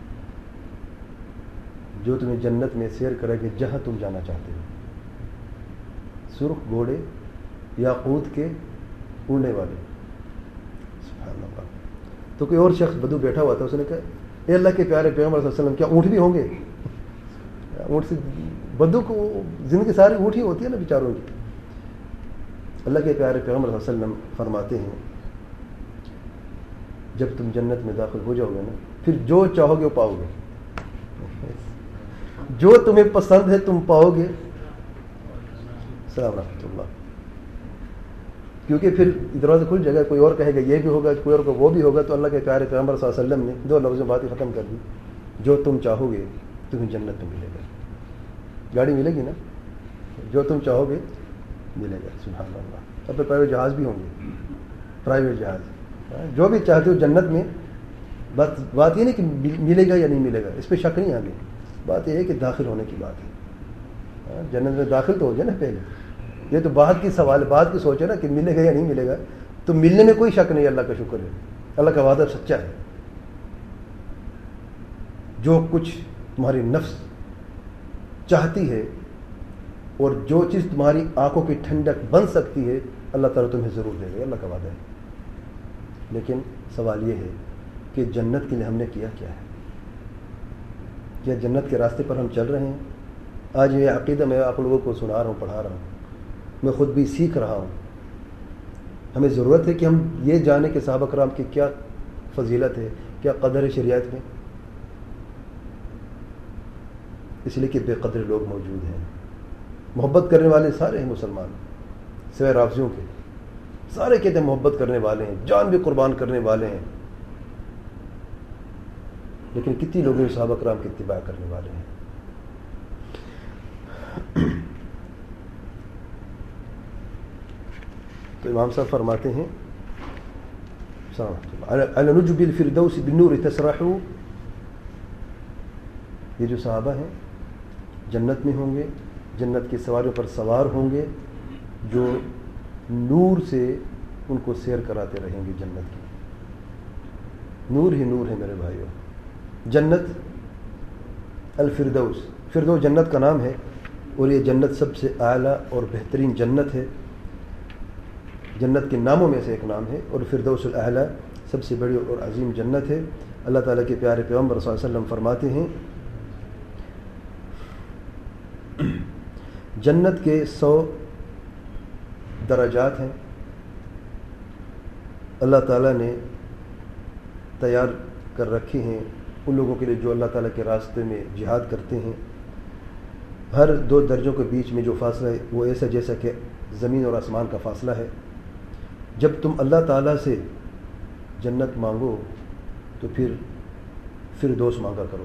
جو تمہیں جنت میں سیر کرے گے جہاں تم جانا چاہتے ہو. سرخ گھوڑے یاقوت کے اڑنے والے. سبحان اللہ. تو کوئی اور شخص بدو بیٹھا ہوا تھا، اس نے کہا اے اللہ کے پیارے پیغمبر صلی اللہ علیہ وسلم، کیا اونٹ بھی ہوں گے؟ اونٹ سے بدو کو زندگی ساری اونٹ ہی ہوتی ہے نا بیچاروں کی. اللہ کے پیارے پیغمبر صلی اللہ علیہ وسلم فرماتے ہیں جب تم جنت میں داخل ہو جاؤ گے نا، پھر جو چاہو گے وہ پاؤ گے، جو تمہیں پسند ہے تم پاؤ گے. السلام ورحمۃ اللہ. کیونکہ پھر دروازہ کھل جائے گا، کوئی اور کہے گا یہ بھی ہوگا، کوئی اور کو وہ بھی ہوگا. تو اللہ کے پیارے پیغمبر صلی اللہ علیہ وسلم نے 2 لفظوں بات ہی ختم کر دی، جو تم چاہو گے تمہیں جنت میں ملے گا. گاڑی ملے گی نا، جو تم چاہو گے ملے گا. سبحان اللہ. اب تو پرائیویٹ جہاز بھی ہوں گے، پرائیویٹ جہاز، جو بھی چاہتے ہو جنت میں. بات یہ نہیں کہ ملے گا یا نہیں ملے گا، اس پہ شک نہیں آگے. بات یہ ہے کہ داخل ہونے کی بات ہے. جنت میں داخل تو ہو جائے نا پہلے. یہ تو بعد کی سوال ہے، بعد کی سوچ ہے نا کہ ملے گا یا نہیں ملے گا. تو ملنے میں کوئی شک نہیں. اللہ کا شکر ہے، اللہ کا وعدہ سچا ہے. جو کچھ تمہاری نفس چاہتی ہے اور جو چیز تمہاری آنکھوں کی ٹھنڈک بن سکتی ہے، اللہ تعالیٰ تمہیں ضرور دے گا. اللہ کا وعدہ ہے. لیکن سوال یہ ہے کہ جنت کے لیے ہم نے کیا کیا ہے؟ کیا جنت کے راستے پر ہم چل رہے ہیں؟ آج یہ عقیدہ میں آپ لوگوں کو سنا رہا ہوں، پڑھا رہا ہوں، میں خود بھی سیکھ رہا ہوں. ہمیں ضرورت ہے کہ ہم یہ جانیں کہ صحابہ کرام کی کیا فضیلت ہے، کیا قدر ہے شریعت میں. اس لیے کہ بے قدر لوگ موجود ہیں. محبت کرنے والے سارے ہیں مسلمان، سوائے رافضیوں کے. سارے کہتے ہیں محبت کرنے والے ہیں، جان بھی قربان کرنے والے ہیں. لیکن کتنی لوگ صحابہ کرام کی اتباع کرنے والے ہیں؟ تو امام صاحب فرماتے ہیں علی نجب الفردوس بالنور تسرح. یہ جو صحابہ ہیں جنت میں ہوں گے، جنت کی سواریوں پر سوار ہوں گے، جو نور سے ان کو سیر کراتے رہیں گے. جنت کی نور ہی نور ہے میرے بھائیوں. جنت الفردوس، فردوس جنت کا نام ہے، اور یہ جنت سب سے اعلیٰ اور بہترین جنت ہے. جنت کے ناموں میں سے ایک نام ہے، اور فردوس الاعلیٰ سب سے بڑی اور عظیم جنت ہے. اللہ تعالیٰ کے پیارے پیغمبر صلی اللہ علیہ وسلم فرماتے ہیں جنت کے 100 درجات ہیں اللہ تعالیٰ نے تیار کر رکھے ہیں ان لوگوں کے لیے جو اللہ تعالیٰ کے راستے میں جہاد کرتے ہیں. ہر 2 درجوں کے بیچ میں جو فاصلہ ہے وہ ایسا جیسا کہ زمین اور آسمان کا فاصلہ ہے. جب تم اللہ تعالیٰ سے جنت مانگو تو پھر فردوس مانگا کرو.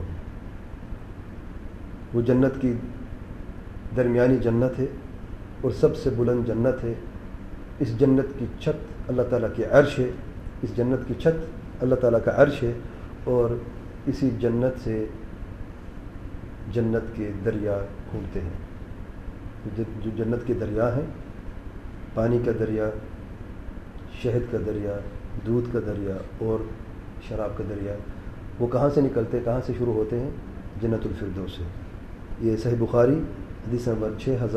وہ جنت کی درمیانی جنت ہے اور سب سے بلند جنت ہے. اس جنت کی چھت اللہ تعالیٰ کے عرش ہے. اس جنت کی چھت اللہ تعالیٰ کا عرش ہے، اور اسی جنت سے جنت کے دریا پھوٹتے ہیں. جو جنت کے دریا ہیں، پانی کا دریا، شہد کا دریا، دودھ کا دریا اور شراب کا دریا، وہ کہاں سے نکلتے، کہاں سے شروع ہوتے ہیں؟ جنت الفردوس سے. یہ صحیح بخاری حدیث نمبر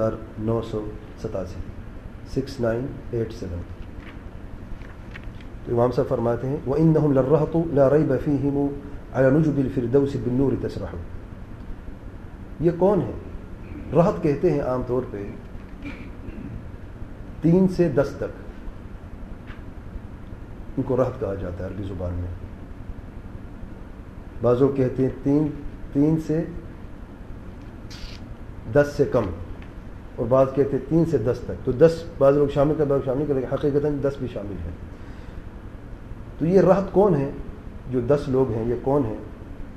6987 6987. تو امام صاحب فرماتے ہیں وَإِنَّهُمْ لَلرَّهْطُ لَا رَيْبَ فِيهِمْ عَلَى نُجُبِ الْفِرْدَوْسِ بِالنُّورِ تَسْرَحُ. یہ کون ہے؟ رہط کہتے ہیں عام طور پہ 3 سے 10 تک ان کو رہط کہا جاتا ہے عربی زبان میں. بعض لوگ کہتے ہیں 3 سے 10 سے کم، اور بعض کہتے ہیں 3 سے 10 تک. تو 10 بعض لوگ شامل کر، بعض شامل کر، حقیقتاً 10 بھی شامل ہیں. تو یہ رہط کون ہے؟ جو 10 لوگ ہیں یہ کون ہیں؟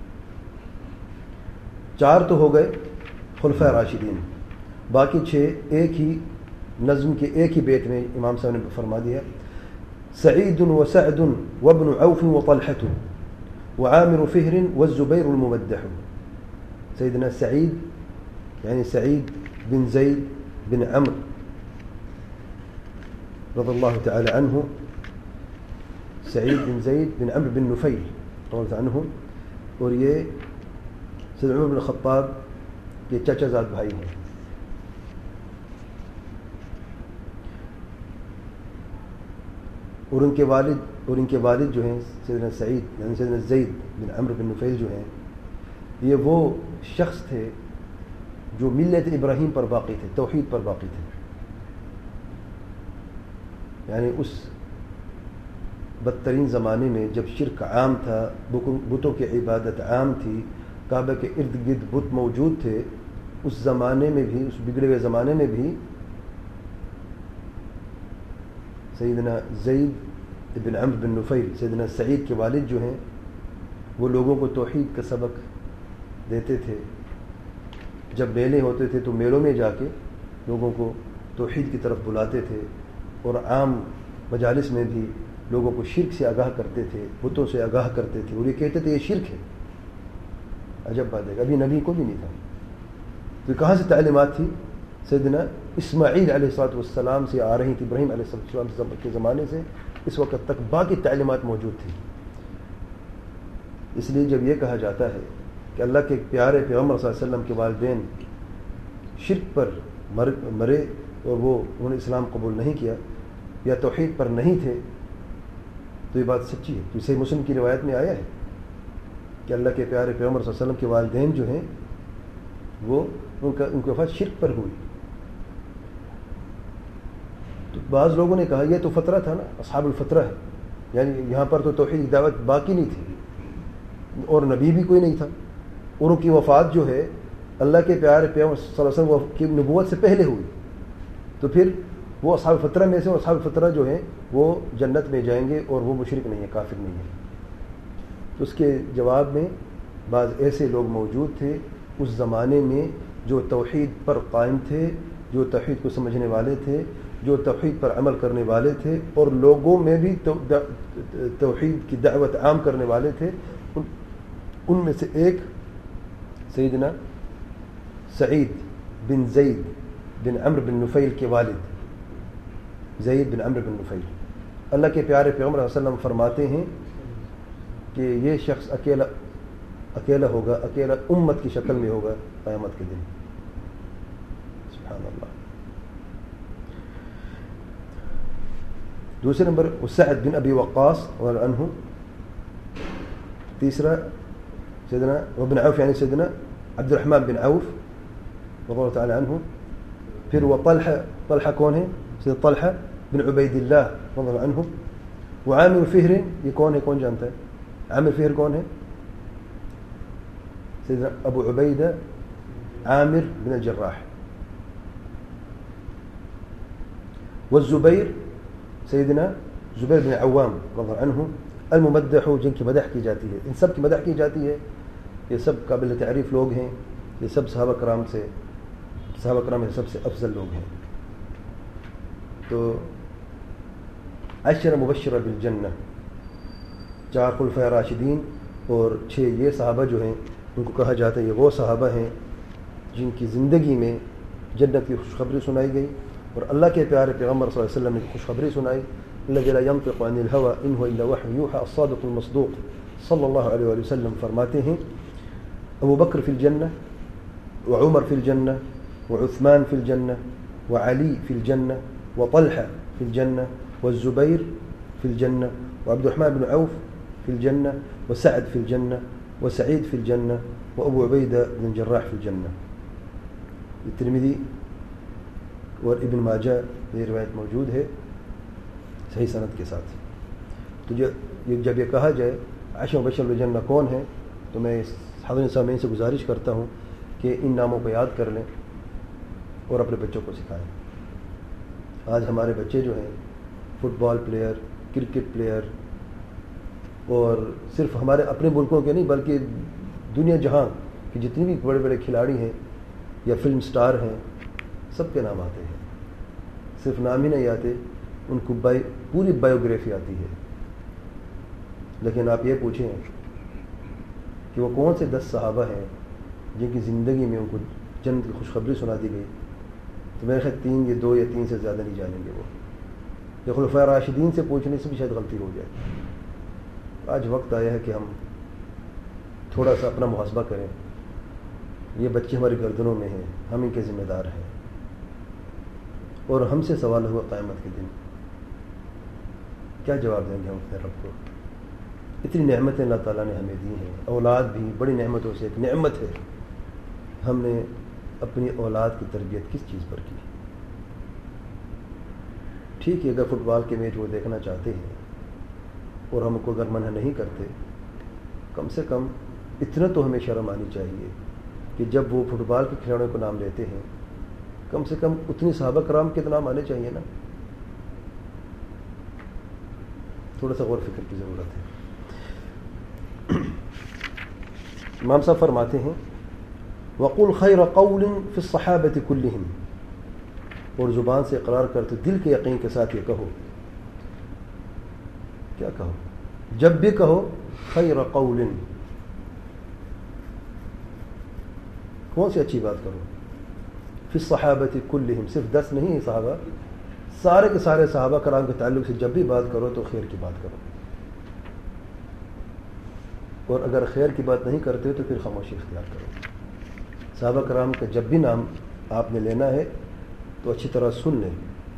4 تو ہو گئے خلفائے راشدین، باقی 6 ایک ہی نظم کے ایک ہی بیت میں امام صاحب نے فرما دیا. سعید وسعد وابن عوف وطلحة وعامر فہر والزبیر الممدح. سیدنا سعید یعنی سعید بن زید بن عمر رضی اللہ تعالی عنہ، سعید بن زید بن عمرو بن نفیل رضی اللہ عنہ، اور یہ سیدنا عمر بن الخطاب کے چچا زاد بھائی ہیں۔ اور ان کے والد جو ہیں سیدنا سعید یعنی سیدنا زید بن عمرو بن نفیل جو ہیں، یہ وہ شخص تھے جو ملت ابراہیم پر باقی تھے، توحید پر باقی تھے۔ یعنی اس بدترین زمانے میں جب شرک عام تھا، بتوں کی عبادت عام تھی، کعبہ کے ارد گرد بت موجود تھے، اس زمانے میں بھی، اس بگڑے ہوئے زمانے میں بھی سیدنا زید بن عمرو بن نفیل، سیدنا سعید کے والد جو ہیں، وہ لوگوں کو توحید کا سبق دیتے تھے۔ جب میلے ہوتے تھے تو میلوں میں جا کے لوگوں کو توحید کی طرف بلاتے تھے، اور عام مجالس میں بھی لوگوں کو شرک سے آگاہ کرتے تھے، بتوں سے آگاہ کرتے تھے، اور یہ کہتے تھے یہ شرک ہے۔ عجب بات ہے، ابھی نبی کو بھی نہیں تھا، تو کہاں سے تعلیمات تھی؟ سیدنا اسماعیل علیہ السلام سے آ رہی تھی، ابراہیم علیہ السلام کے زمانے سے اس وقت تک باقی تعلیمات موجود تھی۔ اس لیے جب یہ کہا جاتا ہے کہ اللہ کے پیارے پیغمبر صلی اللہ علیہ وسلم کے والدین شرک پر مرے اور انہوں نے اسلام قبول نہیں کیا یا توحید پر نہیں تھے، تو یہ بات سچی ہے۔ تو صحیح مسلم کی روایت میں آیا ہے کہ اللہ کے پیارے پیغمبر صلی اللہ علیہ وسلم کے والدین جو ہیں وہ ان کی وفات شرک پر ہوئی۔ تو بعض لوگوں نے کہا یہ تو فترہ تھا نا، اصحاب الفترہ ہے، یعنی یہاں پر تو توحید کی دعوت باقی نہیں تھی اور نبی بھی کوئی نہیں تھا، اور ان کی وفات جو ہے اللہ کے پیارے پیغمبر صلی اللہ علیہ وسلم کی نبوت سے پہلے ہوئی، تو پھر وہ اصحاب الفترہ میں سے، اصحاب الفترہ جو ہیں وہ جنت میں جائیں گے اور وہ مشرک نہیں ہے، کافر نہیں ہے۔ تو اس کے جواب میں بعض ایسے لوگ موجود تھے اس زمانے میں جو توحید پر قائم تھے، جو توحید کو سمجھنے والے تھے، جو توحید پر عمل کرنے والے تھے، اور لوگوں میں بھی توحید کی دعوت عام کرنے والے تھے۔ ان میں سے ایک سیدنا سعید بن زید بن عمرو بن نفیل کے والد زید بن عمرو بن نفیل، اللہ کے پیارے پیغمبر صلی اللہ علیہ وسلم فرماتے ہیں کہ یہ شخص اکیلا ہوگا، اکیلا امت کی شکل میں ہوگا قیامت کے دن۔ سبحان اللہ۔ دوسرے نمبر سعد بن ابی وقاص رضی اللہ عنہ، تیسرا سیدنا وابن عوف یعنی سیدنا عبد الرحمن بن عوف رضی اللہ تعالی عنہ، پھر وہ طلحہ کون ہے؟ سیدنا طلحہ بن عبید اللہ رضی اللہ عنہ، وعامر فہر، یہ کون ہے؟ کون جانتا ہے عامر فہر کون ہے؟ سیدنا ابو عبیدہ عامر بن الجراح، والزبیر سیدنا زبیر بن عوام رضی اللہ عنہ، الممدح جن کی مدح کی جاتی ہے، ان سب کی مدح کی جاتی ہے، یہ سب قابل تعریف لوگ ہیں، یہ سب صحابہ کرام میں سب سے افضل لوگ ہیں۔ تو 10 مبشرہ بالجنہ، 4 خلفائے راشدین اور 6 یہ صحابہ جو ہیں ان کو کہا جاتا ہے یہ وہ صحابہ ہیں جن کی زندگی میں جنت کی خوشخبری سنائی گئی، اور اللہ کے پیارے پیغمبر صلی اللہ علیہ وسلم نے خوشخبری سنائی۔ الذی لا ينطق عن الهوى ان هو الا وحی یوحى الصادق المصدوق صلی اللہ علیہ وآلہ وسلم فرماتے ہیں ابو بکر فی الجنہ، وعمر فی الجنہ، وعثمان فی الجنہ، وعلی فی الجنہ، وطلحہ فی الجنہ، والزبیر فی الجنہ، وعبد الرحمن بن عوف فی الجنہ، وسعد فی الجنہ، وسعید فی الجنہ، وابو عبیدہ بن الجراح فی الجنہ۔ ترمذی اور ابن ماجہ یہ روایت موجود ہے صحیح سند کے ساتھ۔ تو جب یہ کہا جائے 10 مبشرہ بالجنہ کون ہیں، تو میں حاضرین سامعین سے گزارش کرتا ہوں کہ ان ناموں کو یاد کر لیں اور اپنے بچوں کو سکھائیں۔ آج ہمارے بچے جو ہیں football player, cricket player, اور صرف ہمارے اپنے ملکوں کے نہیں بلکہ دنیا جہاں کے جتنے بھی بڑے بڑے کھلاڑی ہیں یا فلم سٹار ہیں سب کے نام آتے ہیں، صرف نام ہی نہیں آتے، ان کو پوری بایوگرافی آتی ہے۔ لیکن آپ یہ پوچھیں کہ وہ کون سے 10 صحابہ ہیں جن کی زندگی میں ان کو جنت کی خوشخبری سنا دی گئی، تو میرے خیال 3 یا 2 یا 3 سے زیادہ نہیں جانیں گے وہ، یا خلفائے راشدین سے پوچھنے سے بھی شاید غلطی ہو جائے۔ آج وقت آیا ہے کہ ہم تھوڑا سا اپنا محاسبہ کریں. یہ بچے ہماری گردنوں میں ہیں, ہم ان کے ذمہ دار ہیں, اور ہم سے سوال ہوا قیامت کے دن کیا جواب دیں گے ہم اپنے رب کو؟ اتنی نعمتیں اللہ تعالیٰ نے ہمیں دی ہیں, اولاد بھی بڑی نعمتوں سے ایک نعمت ہے. ہم نے اپنی اولاد کی تربیت کس چیز پر کی؟ ٹھیک ہے, اگر فٹ بال کے میچ وہ دیکھنا چاہتے ہیں اور ہم کو اگر منع نہیں کرتے, کم سے کم اتنا تو ہمیں شرم آنی چاہیے کہ جب وہ فٹ بال کے کھلاڑیوں کو نام لیتے ہیں, کم سے کم اتنی صحابہ کرام کے تو نام آنے چاہیے نا. تھوڑا سا غور فکر کی ضرورت ہے. امام صاحب فرماتے ہیں وَقُلْ خَيْرَ قَوْلٍ فِي الصَّحَابَةِ كُلِّهِمْ, اور زبان سے اقرار کرتے دل کے یقین کے ساتھ یہ کہو. کیا کہو؟ جب بھی کہو خیر قول, کون سی اچھی بات کرو؟ فی الصحابۃ کلہم, صرف 10 نہیں صحابہ, سارے کے سارے صحابہ کرام کے تعلق سے جب بھی بات کرو تو خیر کی بات کرو, اور اگر خیر کی بات نہیں کرتے تو پھر خاموشی اختیار کرو. صحابہ کرام کا جب بھی نام آپ نے لینا ہے تو اچھی طرح سن لیں.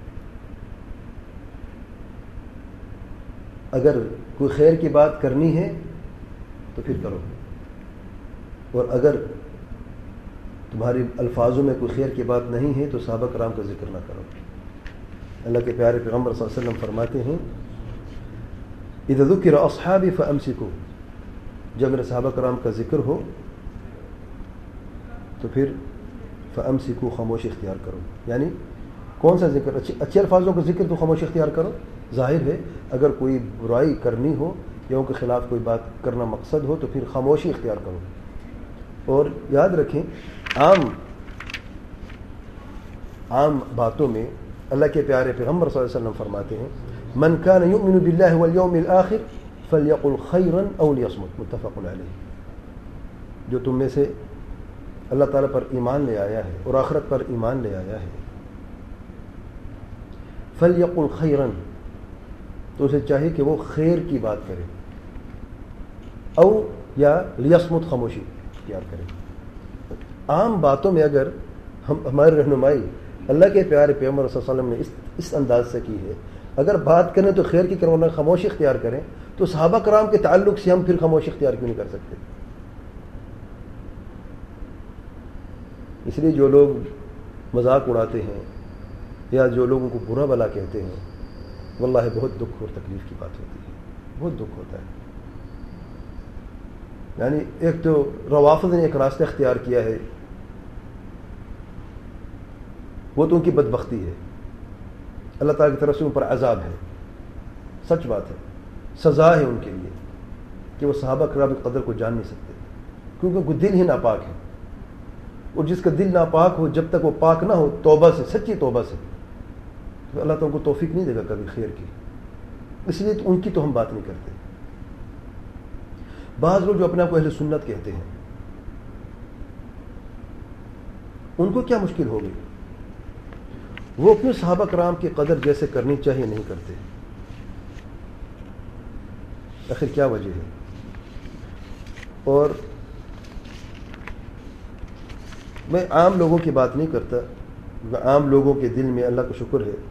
اگر کوئی خیر کی بات کرنی ہے تو پھر کرو, اور اگر تمہاری الفاظوں میں کوئی خیر کی بات نہیں ہے تو صحابہ کرام کا ذکر نہ کرو. اللہ کے پیارے پیغمبر صلی اللہ علیہ وسلم فرماتے ہیں اذا ذکر اصحابی فامسکوا, جب میرے صحابہ کرام کا ذکر ہو تو پھر فامسکوا, خاموشی اختیار کرو. یعنی کون سا ذکر؟ اچھے الفاظوں کا ذکر تو خاموشی اختیار کرو. ظاہر ہے اگر کوئی برائی کرنی ہو یا ان کے خلاف کوئی بات کرنا مقصد ہو تو پھر خاموشی اختیار کرو. اور یاد رکھیں عام باتوں میں اللہ کے پیارے پیغمبر صلی اللہ علیہ وسلم فرماتے ہیں من کان یؤمن باللہ والیوم الآخر فلیقل خیرا او لیصمت, متفق علیہ. جو تم میں سے اللہ تعالیٰ پر ایمان لے آیا ہے اور آخرت پر ایمان لے آیا ہے, فلیقل خیرا, تو اسے چاہیے کہ وہ خیر کی بات کرے, او یا لیصمت, خاموشی اختیار کرے. عام باتوں میں اگر ہماری رہنمائی اللہ کے پیارے پیغمبر صلی اللہ علیہ وسلم نے اس انداز سے کی ہے, اگر بات کریں تو خیر کی کروانا, خاموشی اختیار کریں, تو صحابہ کرام کے تعلق سے ہم پھر خاموشی اختیار کیوں نہیں کر سکتے؟ اس لیے جو لوگ مذاق اڑاتے ہیں یا جو لوگوں کو برا بلا کہتے ہیں, واللہ بہت دکھ اور تکلیف کی بات ہوتی ہے, بہت دکھ ہوتا ہے. یعنی ایک تو روافض نے ایک راستہ اختیار کیا ہے, وہ تو ان کی بدبختی ہے, اللہ تعالیٰ کی طرف سے ان پر عذاب ہے, سچ بات ہے, سزا ہے ان کے لیے کہ وہ صحابہ کرام کی قدر کو جان نہیں سکتے, کیونکہ ان کو دل ہی ناپاک ہے, اور جس کا دل ناپاک ہو جب تک وہ پاک نہ ہو توبہ سے, سچی توبہ سے, تو اللہ تعالیٰ کو توفیق نہیں دے گا کبھی خیر کی. اس لیے تو ان کی تو ہم بات نہیں کرتے. بعض لوگ جو اپنے آپ کو اہل سنت کہتے ہیں, ان کو کیا مشکل ہوگی؟ وہ اپنے صحابہ کرام کی قدر جیسے کرنی چاہیے نہیں کرتے. آخر کیا وجہ ہے؟ اور میں عام لوگوں کی بات نہیں کرتا, عام لوگوں کے دل میں اللہ کا شکر ہے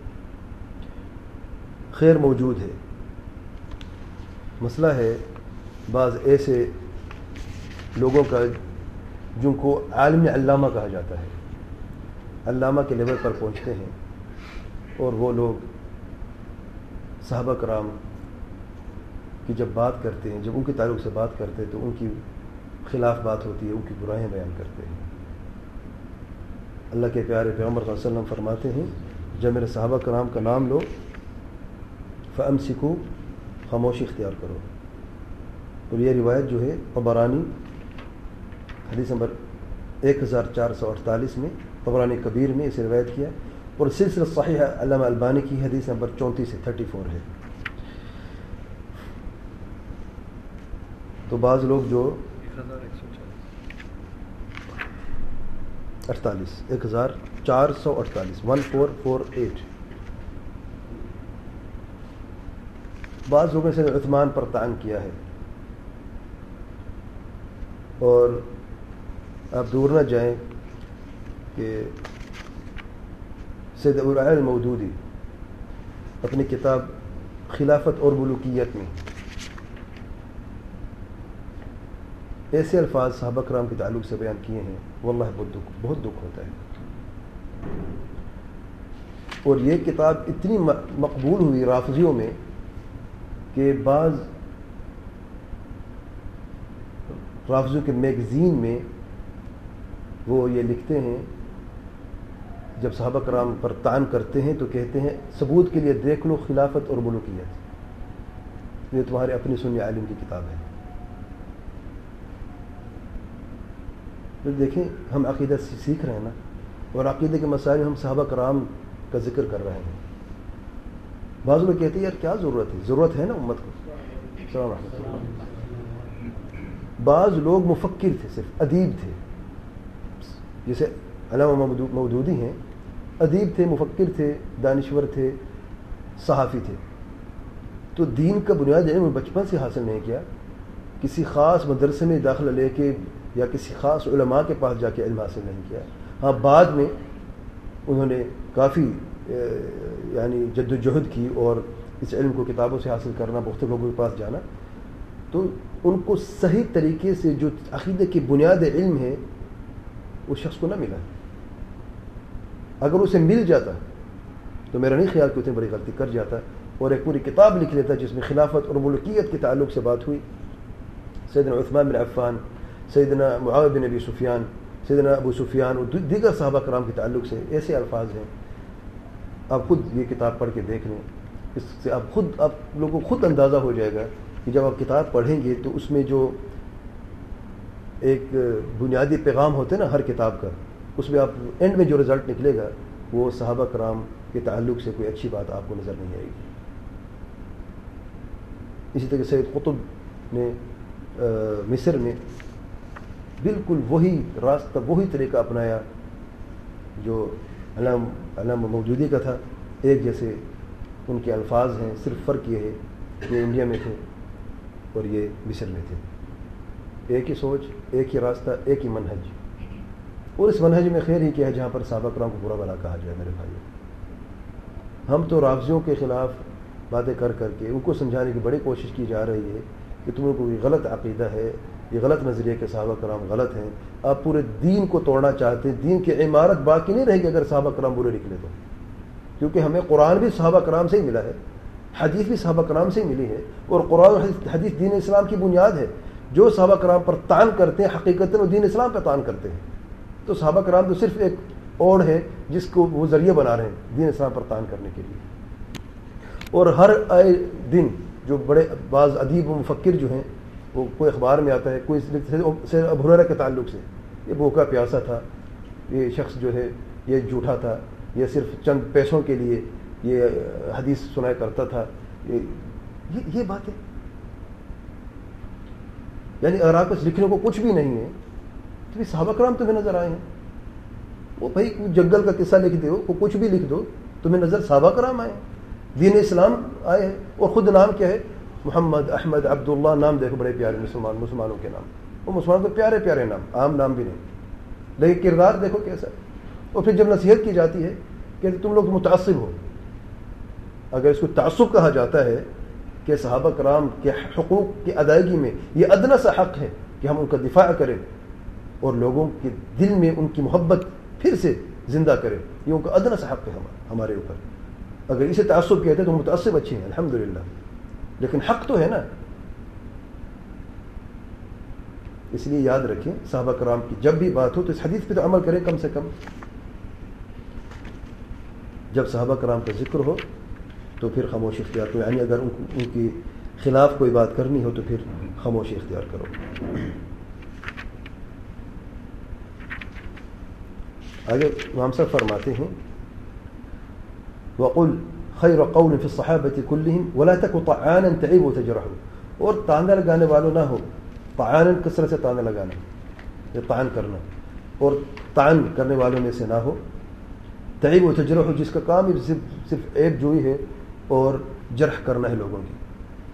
خیر موجود ہے. مسئلہ ہے بعض ایسے لوگوں کا جن کو عالم علامہ کہا جاتا ہے, علامہ کے لیول پر پہنچتے ہیں, اور وہ لوگ صحابہ کرام کی جب بات کرتے ہیں, جب ان کے تعلق سے بات کرتے ہیں تو ان کی خلاف بات ہوتی ہے, ان کی برائیاں بیان کرتے ہیں. اللہ کے پیارے پیغمبر صلی اللہ علیہ وسلم فرماتے ہیں جب میرے صحابہ کرام کا نام لو فامسکو, خاموشی اختیار کرو. اور یہ روایت جو ہے طبرانی حدیث نمبر 1448 میں, طبرانی کبیر میں اسے روایت کیا, اور سلسلہ صحیح علامہ البانی کی حدیث نمبر 34 سے 34 ہے. تو بعض لوگ جو 1448 1448 بعض لوگوں نے سید عثمان پر طعن کیا ہے، اور آپ دور نہ جائیں کہ سید ابو العلا المودودی اپنی کتاب خلافت اور ملوکیت میں ایسے الفاظ صحابہ کرام کے تعلق سے بیان کیے ہیں، واللہ بہت دکھ ہوتا ہے. اور یہ کتاب اتنی مقبول ہوئی رافضیوں میں کہ بعض رافضیوں کے میگزین میں وہ یہ لکھتے ہیں، جب صحابہ کرام پر طعن کرتے ہیں تو کہتے ہیں ثبوت کے لیے دیکھ لو خلافت اور ملوکیت، یہ تمہارے اپنی سنی عالم کی کتاب ہے. تو دیکھیں ہم عقیدہ سیکھ رہے ہیں نا، اور عقیدے کے مسائل میں ہم صحابہ کرام کا ذکر کر رہے ہیں. بعض لوگ کہتے ہیں یار کیا ضرورت ہے نا امت کو. السلام علیکم. بعض لوگ مفکر تھے، صرف ادیب تھے، جیسے علامہ مودودی ہیں، ادیب تھے، مفکر تھے، دانشور تھے، صحافی تھے. تو دین کا بنیادی علم بچپن سے حاصل نہیں کیا، کسی خاص مدرسے میں داخلہ لے کے یا کسی خاص علماء کے پاس جا کے علم حاصل نہیں کیا. ہاں بعد میں انہوں نے کافی یعنی جد و جہد کی اور اس علم کو کتابوں سے حاصل کرنا، مختلف لوگوں کے پاس جانا، تو ان کو صحیح طریقے سے جو عقیدے کی بنیاد علم ہے اس شخص کو نہ ملا. اگر اسے مل جاتا تو میرا نہیں خیال کہ اتنی بڑی غلطی کر جاتا اور ایک پوری کتاب لکھ لیتا جس میں خلافت اور ملوکیت کے تعلق سے بات ہوئی. سیدنا عثمان بن عفان، سیدنا معاویہ بن ابی سفیان، سیدنا ابو سفیان اور دیگر صحابہ کرام کے تعلق سے ایسے الفاظ ہیں. آپ خود یہ کتاب پڑھ کے دیکھ لیں، اس سے آپ لوگوں کو خود اندازہ ہو جائے گا کہ جب آپ کتاب پڑھیں گے تو اس میں جو ایک بنیادی پیغام ہوتے ہیں نا ہر کتاب کا، اس میں آپ اینڈ میں جو رزلٹ نکلے گا وہ صحابہ کرام کے تعلق سے کوئی اچھی بات آپ کو نظر نہیں آئے گی. اسی طرح سید قطب نے مصر میں بالکل وہی راستہ، وہی طریقہ اپنایا جو علامہ مودودی کا تھا. ایک جیسے ان کے الفاظ ہیں، صرف فرق یہ ہے کہ انڈیا میں تھے اور یہ مصر میں تھے. ایک ہی سوچ، ایک ہی راستہ، ایک ہی منہج. اور اس منہج میں خیر ہی کیا ہے جہاں پر صحابہ کرام کو برا بھلا کہا جائے. میرے بھائیوں، ہم تو رافضیوں کے خلاف باتیں کر کر کے ان کو سمجھانے کی بڑی کوشش کی جا رہی ہے کہ تم لوگوں کو یہ غلط عقیدہ ہے، یہ غلط نظریہ کہ صحابہ کرام غلط ہیں. آپ پورے دین کو توڑنا چاہتے ہیں، دین کی عمارت باقی نہیں رہے گی اگر صحابہ کرام برے نکلے تو. کیونکہ ہمیں قرآن بھی صحابہ کرام سے ہی ملا ہے، حدیث بھی صحابہ کرام سے ہی ملی ہے، اور قرآن اور حدیث دین اسلام کی بنیاد ہے. جو صحابہ کرام پر طعن کرتے ہیں حقیقتاً وہ دین اسلام پہ طعن کرتے ہیں. تو صحابہ کرام تو صرف ایک اوڑھ ہے جس کو وہ ذریعہ بنا رہے ہیں دین اسلام پر طعن کرنے کے لیے. اور ہر آئے دن جو بڑے بعض ادیب و مفکر جو ہیں، وہ کوئی اخبار میں آتا ہے، کوئی سے ابو ہریرہ کے تعلق سے یہ بھوکا پیاسا تھا، یہ شخص جو ہے یہ جھوٹا تھا، یہ صرف چند پیسوں کے لیے یہ حدیث سنایا کرتا تھا. یہ باتیں یعنی اگر آپ کو لکھنے کو کچھ بھی نہیں ہے تو یہ صحابہ کرام تمہیں نظر آئے ہیں. وہ بھائی جنگل کا قصہ لکھ دو، وہ کچھ بھی لکھ دو، تمہیں نظر صحابہ کرام آئے، دین اسلام آئے ہیں. اور خود نام کیا ہے؟ محمد، احمد، عبداللہ. نام دیکھو بڑے پیارے مسلمانوں کے نام، وہ مسلمانوں کے پیارے پیارے نام، عام نام بھی نہیں، لیکن کردار دیکھو کیسا. اور پھر جب نصیحت کی جاتی ہے کہ تم لوگ متعصب ہو، اگر اس کو تعصب کہا جاتا ہے کہ صحابہ کرام کے حقوق کی ادائیگی میں یہ ادنیٰ سا حق ہے کہ ہم ان کا دفاع کریں اور لوگوں کے دل میں ان کی محبت پھر سے زندہ کریں، یہ ان کا ادنیٰ سا حق ہے ہمارے اوپر. اگر اسے تعصب کہتے ہیں تو متعصب اچھے ہیں الحمدللہ، لیکن حق تو ہے نا. اس لیے یاد رکھیں صحابہ کرام کی جب بھی بات ہو تو اس حدیث پہ تو عمل کریں کم سے کم. جب صحابہ کرام کا ذکر ہو تو پھر خاموشی اختیار کرو، یعنی اگر ان کے خلاف کوئی بات کرنی ہو تو پھر خاموشی اختیار کرو. آگے امام صاحب فرماتے ہیں وَقُلْ خَيْرَ قَوْلٍ فِي الصَّحَابَةِ كُلِّهِمْ وَلَا تَكُ طَعَانًا تَعِيبُ وَتَجْرَحُ. اور تانا لگانے والوں نہ ہو. طعانًا کثرت سے تانا لگانا، یہ طعن کرنا، اور طعن کرنے والوں میں سے نہ ہو. تعیب و تجرح، جس کا کام صرف عیب جوئی ہے اور جرح کرنا ہے لوگوں کی.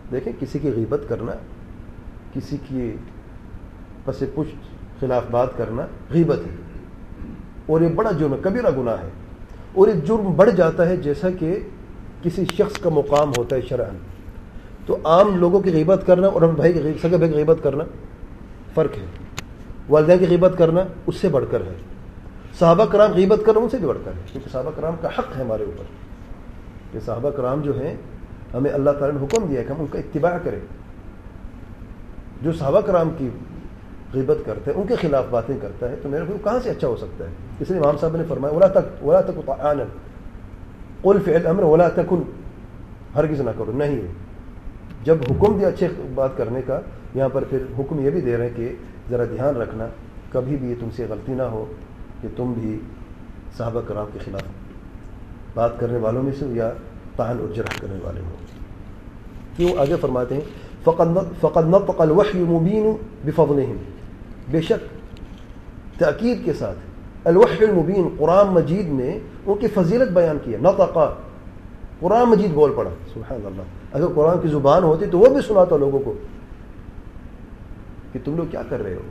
دیکھیں کسی کی غیبت کرنا, کسی کی پس پشت خلاف بات کرنا غیبت ہے, اور یہ بڑا جرم ہے, کبیرہ گناہ ہے, اور یہ جرم بڑھ جاتا ہے جیسا کہ کسی شخص کا مقام ہوتا ہے شرعاً. تو عام لوگوں کی غیبت کرنا اور اپنے بھائی کی سگے بھائی کی غیبت کرنا فرق ہے. والدین کی غیبت کرنا اس سے بڑھ کر ہے. صحابہ کرام غیبت کرنا ان سے بھی بڑھ کر ہے, کیونکہ صحابہ کرام کا حق ہے ہمارے اوپر. کہ صحابہ کرام جو ہیں ہمیں اللہ تعالیٰ نے حکم دیا کہ ہم ان کا اتباع کریں. جو صحابہ کرام کی غیبت کرتے ہیں, ان کے خلاف باتیں کرتا ہے, تو میرے کو کہاں سے اچھا ہو سکتا ہے؟ اس لیے امام صاحب نے فرمایا ولا تک طعانا قل فعل امر ولا تکن, ہرگز نہ کرو. نہیں, جب حکم دیا اچھے بات کرنے کا, یہاں پر پھر حکم یہ بھی دے رہے ہیں کہ ذرا دھیان رکھنا کبھی بھی تم سے غلطی نہ ہو کہ تم بھی صحابہ کرام کے خلاف بات کرنے والوں میں سے یا طعن اور جرح کرنے والے ہو. کیوں آگے فرماتے ہیں فقد نطق الوحی المبین بفضلہم, بے شک تاکید کے ساتھ الوحی المبین قرآن مجید نے ان کی فضیلت بیان کی ہے. نطق, قرآن مجید بول پڑا, سبحان اللہ. اگر قرآن کی زبان ہوتی تو وہ بھی سناتا لوگوں کو کہ تم لوگ کیا کر رہے ہو,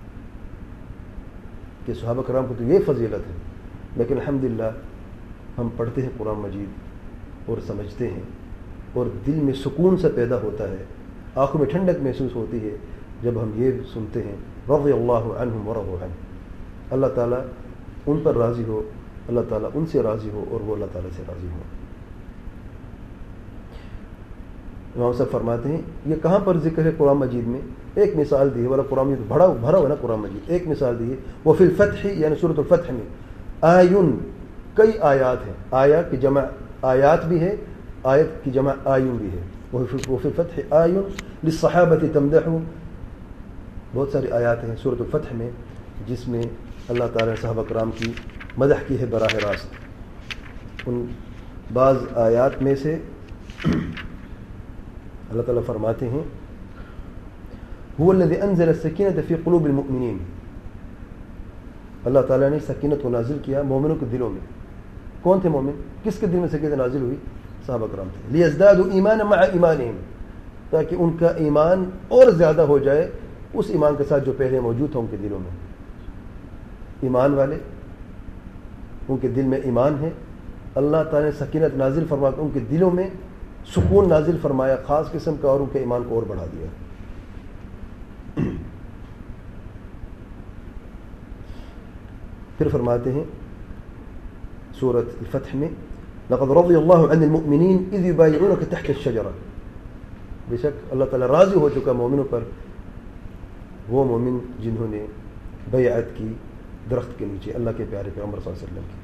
کہ صحابہ کرام کو تو یہ فضیلت ہے. لیکن الحمدللہ ہم پڑھتے ہیں قرآن مجید اور سمجھتے ہیں, اور دل میں سکون سے پیدا ہوتا ہے, آنکھوں میں ٹھنڈک محسوس ہوتی ہے جب ہم یہ سنتے ہیں رضی اللہ عنہم ورضوا عنہ, اللہ تعالیٰ ان پر راضی ہو, اللہ تعالیٰ ان سے راضی ہو اور وہ اللہ تعالیٰ سے راضی ہو. امام صاحب فرماتے ہیں یہ کہاں پر ذکر ہے قرآن مجید میں؟ ایک مثال دی ہے, والا قرآن مجید بھرا ہوا نا قرآن مجید. ایک مثال دی ہے وہ فی الفتح, یعنی سورۃ الفتح میں آیون, کئی آیات ہیں. آیا کی جمع آیات بھی ہے, آیت کی جمع آیون بھی ہے. وہ فی الفتح آیون للصحابۃ تمدح, بہت ساری آیات ہیں سورۃ الفتح میں جس میں اللہ تعالیٰ نے صحابہ کرام کی مدح کی ہے براہ راست. ان بعض آیات میں سے اللہ تعالیٰ فرماتے ہیں هو الذي انزل السکینۃ فی قلوب المؤمنین, اللہ تعالیٰ نے سکینت کو نازل کیا مومنوں کے دلوں میں. کون تھے مومن؟ کس کے دل میں سکینت نازل ہوئی؟ صحابہ کرام تھے. لیزدادوا ایمانا مع ایمانہم, تاکہ ان کا ایمان اور زیادہ ہو جائے اس ایمان کے ساتھ جو پہلے موجود تھا ان کے دلوں میں. ایمان والے, ان کے دل میں ایمان ہے, اللہ تعالیٰ نے سکینت نازل فرما کر ان کے دلوں میں سکون نازل فرمایا خاص قسم کا, اور ان کے ایمان کو اور بڑھا دیا. پھر فرماتے ہیں سورۃ الفتح میں لقد رضی اللہ عن المؤمنین اذ یبایعونک تحت الشجرہ, بے شک اللہ تعالیٰ راضی ہو چکا مومنوں پر, وہ مومن جنہوں نے بیعت کی درخت کے نیچے اللہ کے پیارے پیغمبر صلی اللہ علیہ وسلم کی.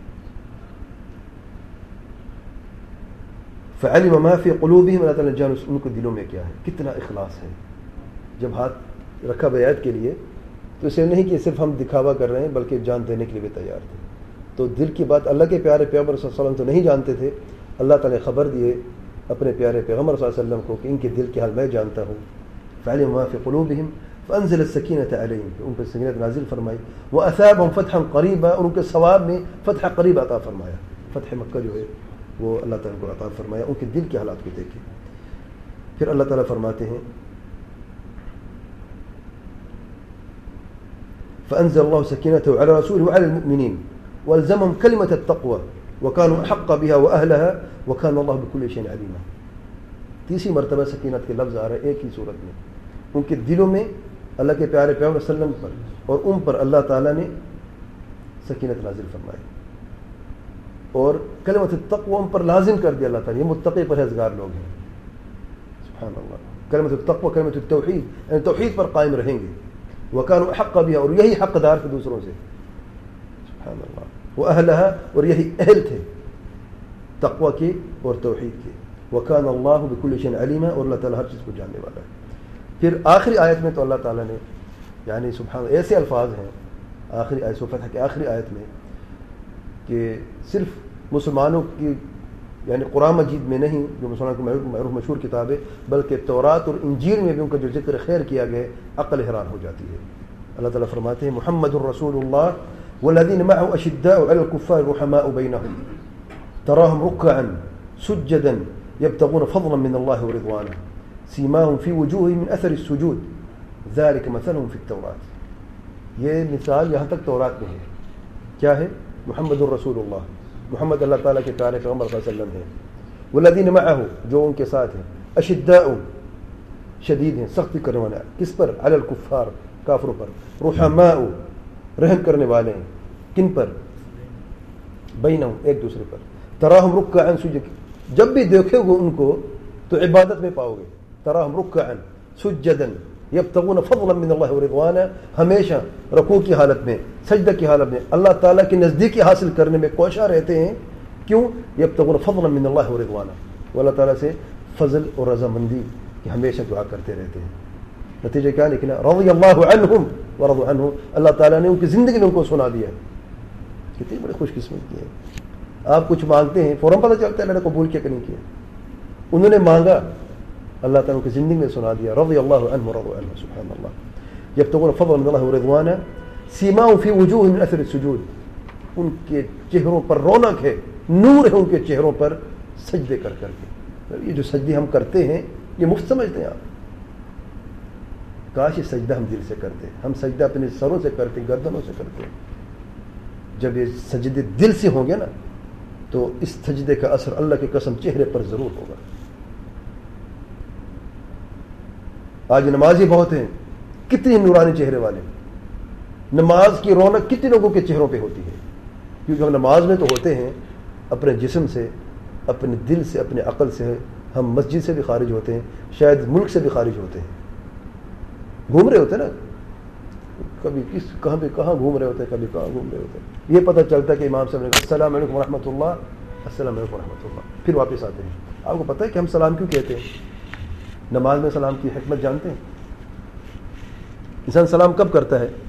فعلم ما فی قلوبہم, اللہ تعالیٰ نے جان ان کے دلوں میں کیا ہے. کتنا اخلاص ہے. جب ہاتھ رکھا بیعت کے لیے تو اسے نہیں کہ صرف ہم دکھاوا کر رہے ہیں, بلکہ جان دینے کے لیے بھی تیار تھے. تو دل کی بات اللہ کے پیارے پیغمبر صلی اللہ علیہ وسلم تو نہیں جانتے تھے, اللہ تعالیٰ نے خبر دیے اپنے پیارے پیغمبر صلی اللہ علیہ وسلم کو کہ ان کے دل کے حال میں جانتا ہوں. فعلم ما فی قلوبہم فانزل السکینۃ علیہم, ان پر سکینت نازل فرمائی. واثابہم فتحا قریبا, اور ان کے ثواب میں فتح قریب عطا فرمایا. فتح مکہ جو ہے وہ اللہ تعالیٰ کو عطا فرمایا. ان کے دل کے حالات کو دیکھیں. پھر اللہ تعالیٰ فرماتے ہیں فأنزل الله سكينته على رسوله وعلى المؤمنين والزمهم كلمة التقوى وكانوا أحق بها وأهلها وكان الله بكل شيء عليما. تیسری مرتبہ سکینت کے لفظ آ رہے ہیں ایک ہی صورت میں. ان کے دلوں میں اللہ کے پیارے پیغمبر صلی اللہ علیہ وسلم پر اور ان پر اللہ تعالیٰ نے سکینت نازل فرمائی, اور کلمۃ التقوی ان پر لازم کر دیا اللہ تعالیٰ. یہ متقی پرہیزگار لوگ ہیں, سبحان اللہ. کلمۃ التقوی کلمۃ التوحید, یعنی توحید پر قائم رہیں گے. وَكَانُوا أَحَقَّ بِهَا, اور یہی حقدار تھے دوسروں سے, سبحان اللہ. وَأَهْلَهَا, اور یہی اہل تھے تقوی کے اور توحید کے. وَكَانَ اللَّهُ بِكُلِّ شَيْءٍ عَلِيمًا, اور اللہ تعالیٰ ہر چیز کو جاننے والا ہے. پھر آخری آیت میں تو اللہ تعالیٰ نے یعنی سبحان اللہ ایسے الفاظ ہیں آخری آیت فتح کی آخری آیت میں کہ صرف مسلمانوں کی یعنی قرآن مجید میں نہیں جو مسلمانوں کی معروف مشہور کتاب ہے, بلکہ تورات اور انجیل میں بھی ان کا جو ذکر خیر کیا گیا عقل حیران ہو جاتی ہے. اللہ تعالیٰ فرماتے ہیں محمد الرسول اللہ والذین معه اشداء علی الکفار رحماء بینہم تراہم رکعا سجدا یبتغون فضلا من اللہ ورضوانہ. سیماہم فی وجوہہم من اثر السجود ذالک مثلہم فی التورات. یہ مثال یہاں تک تورات میں ہے. کیا ہے؟ محمد الرسول اللہ، محمد اللہ تعالیٰ کے پیارے پیغمبر صلی اللہ علیہ وسلم ہیں. والذین معہ، جو ان کے ساتھ ہیں. اشداء، شدید ہیں، سختی کرنے والا. کس پر؟ علی الکفار، کافروں پر. رحماء، رحم کرنے والے ہیں. کن پر؟ بینہم، ایک دوسرے پر. تراہم رکعا سجدا، جب بھی دیکھو گے ان کو تو عبادت میں پاؤ گے. تراہم رکعا سجدا یبتغون فضلا من اللہ ورضوانا، ہمیشہ رکوع کی حالت میں، سجدہ کی حالت میں اللہ تعالیٰ کی نزدیکی حاصل کرنے میں کوشاں رہتے ہیں. کیوں؟ یبتغون فضلا من اللہ ورضوانا، وہ اللہ تعالیٰ سے فضل اور رضامندی کی ہمیشہ دعا کرتے رہتے ہیں. نتیجہ کیا نکلا؟ رضی اللہ عنہم ورضوا عنہ، اللہ تعالیٰ نے ان کی زندگی میں ان کو سنا دیا. کتنی بڑی خوش قسمتی ہے. آپ کچھ مانگتے ہیں فوراً پتہ چلتا ہے اللہ نے قبول کیا کہ نہیں کیا. انہوں نے مانگا، اللہ تعالیٰ کی زندگی میں سنا دیا. رضی اللہ عنہ ورضوا عنہ. سبحان اللہ. یبتغون فضلا من اللہ ورضوانا سیماہم فی وجوہہم من اثر السجود، ان کے چہروں پر رونق ہے، نور ہے ان کے چہروں پر سجدے کر کر کے. یہ جو سجدے ہم کرتے ہیں یہ مفت سمجھتے ہیں آپ. کاش یہ سجدہ ہم دل سے کرتے. ہم سجدہ اپنے سروں سے کرتے، گردنوں سے کرتے. جب یہ سجدے دل سے ہوں گے نا تو اس سجدے کا اثر اللہ کی قسم چہرے پر ضرور ہوگا. آج نمازی بہت ہیں، کتنی نورانی چہرے والے. نماز کی رونق کتنے لوگوں کے چہروں پہ ہوتی ہے، کیونکہ ہم نماز میں تو ہوتے ہیں اپنے جسم سے، اپنے دل سے، اپنے عقل سے. ہم مسجد سے بھی خارج ہوتے ہیں، شاید ملک سے بھی خارج ہوتے ہیں. گھوم رہے ہوتے ہیں نا، کبھی کہاں گھوم رہے ہوتے ہیں، کبھی کہاں گھوم رہے ہوتے ہیں. یہ پتہ چلتا ہے کہ امام صاحب نے کہا السلام علیکم ورحمۃ اللہ، السلام علیکم ورحمۃ اللہ، پھر واپس آتے ہیں. آپ کو پتہ ہے کہ ہم سلام کیوں کہتے ہیں؟ نماز میں سلام کی حکمت جانتے ہیں؟ انسان سلام کب کرتا ہے؟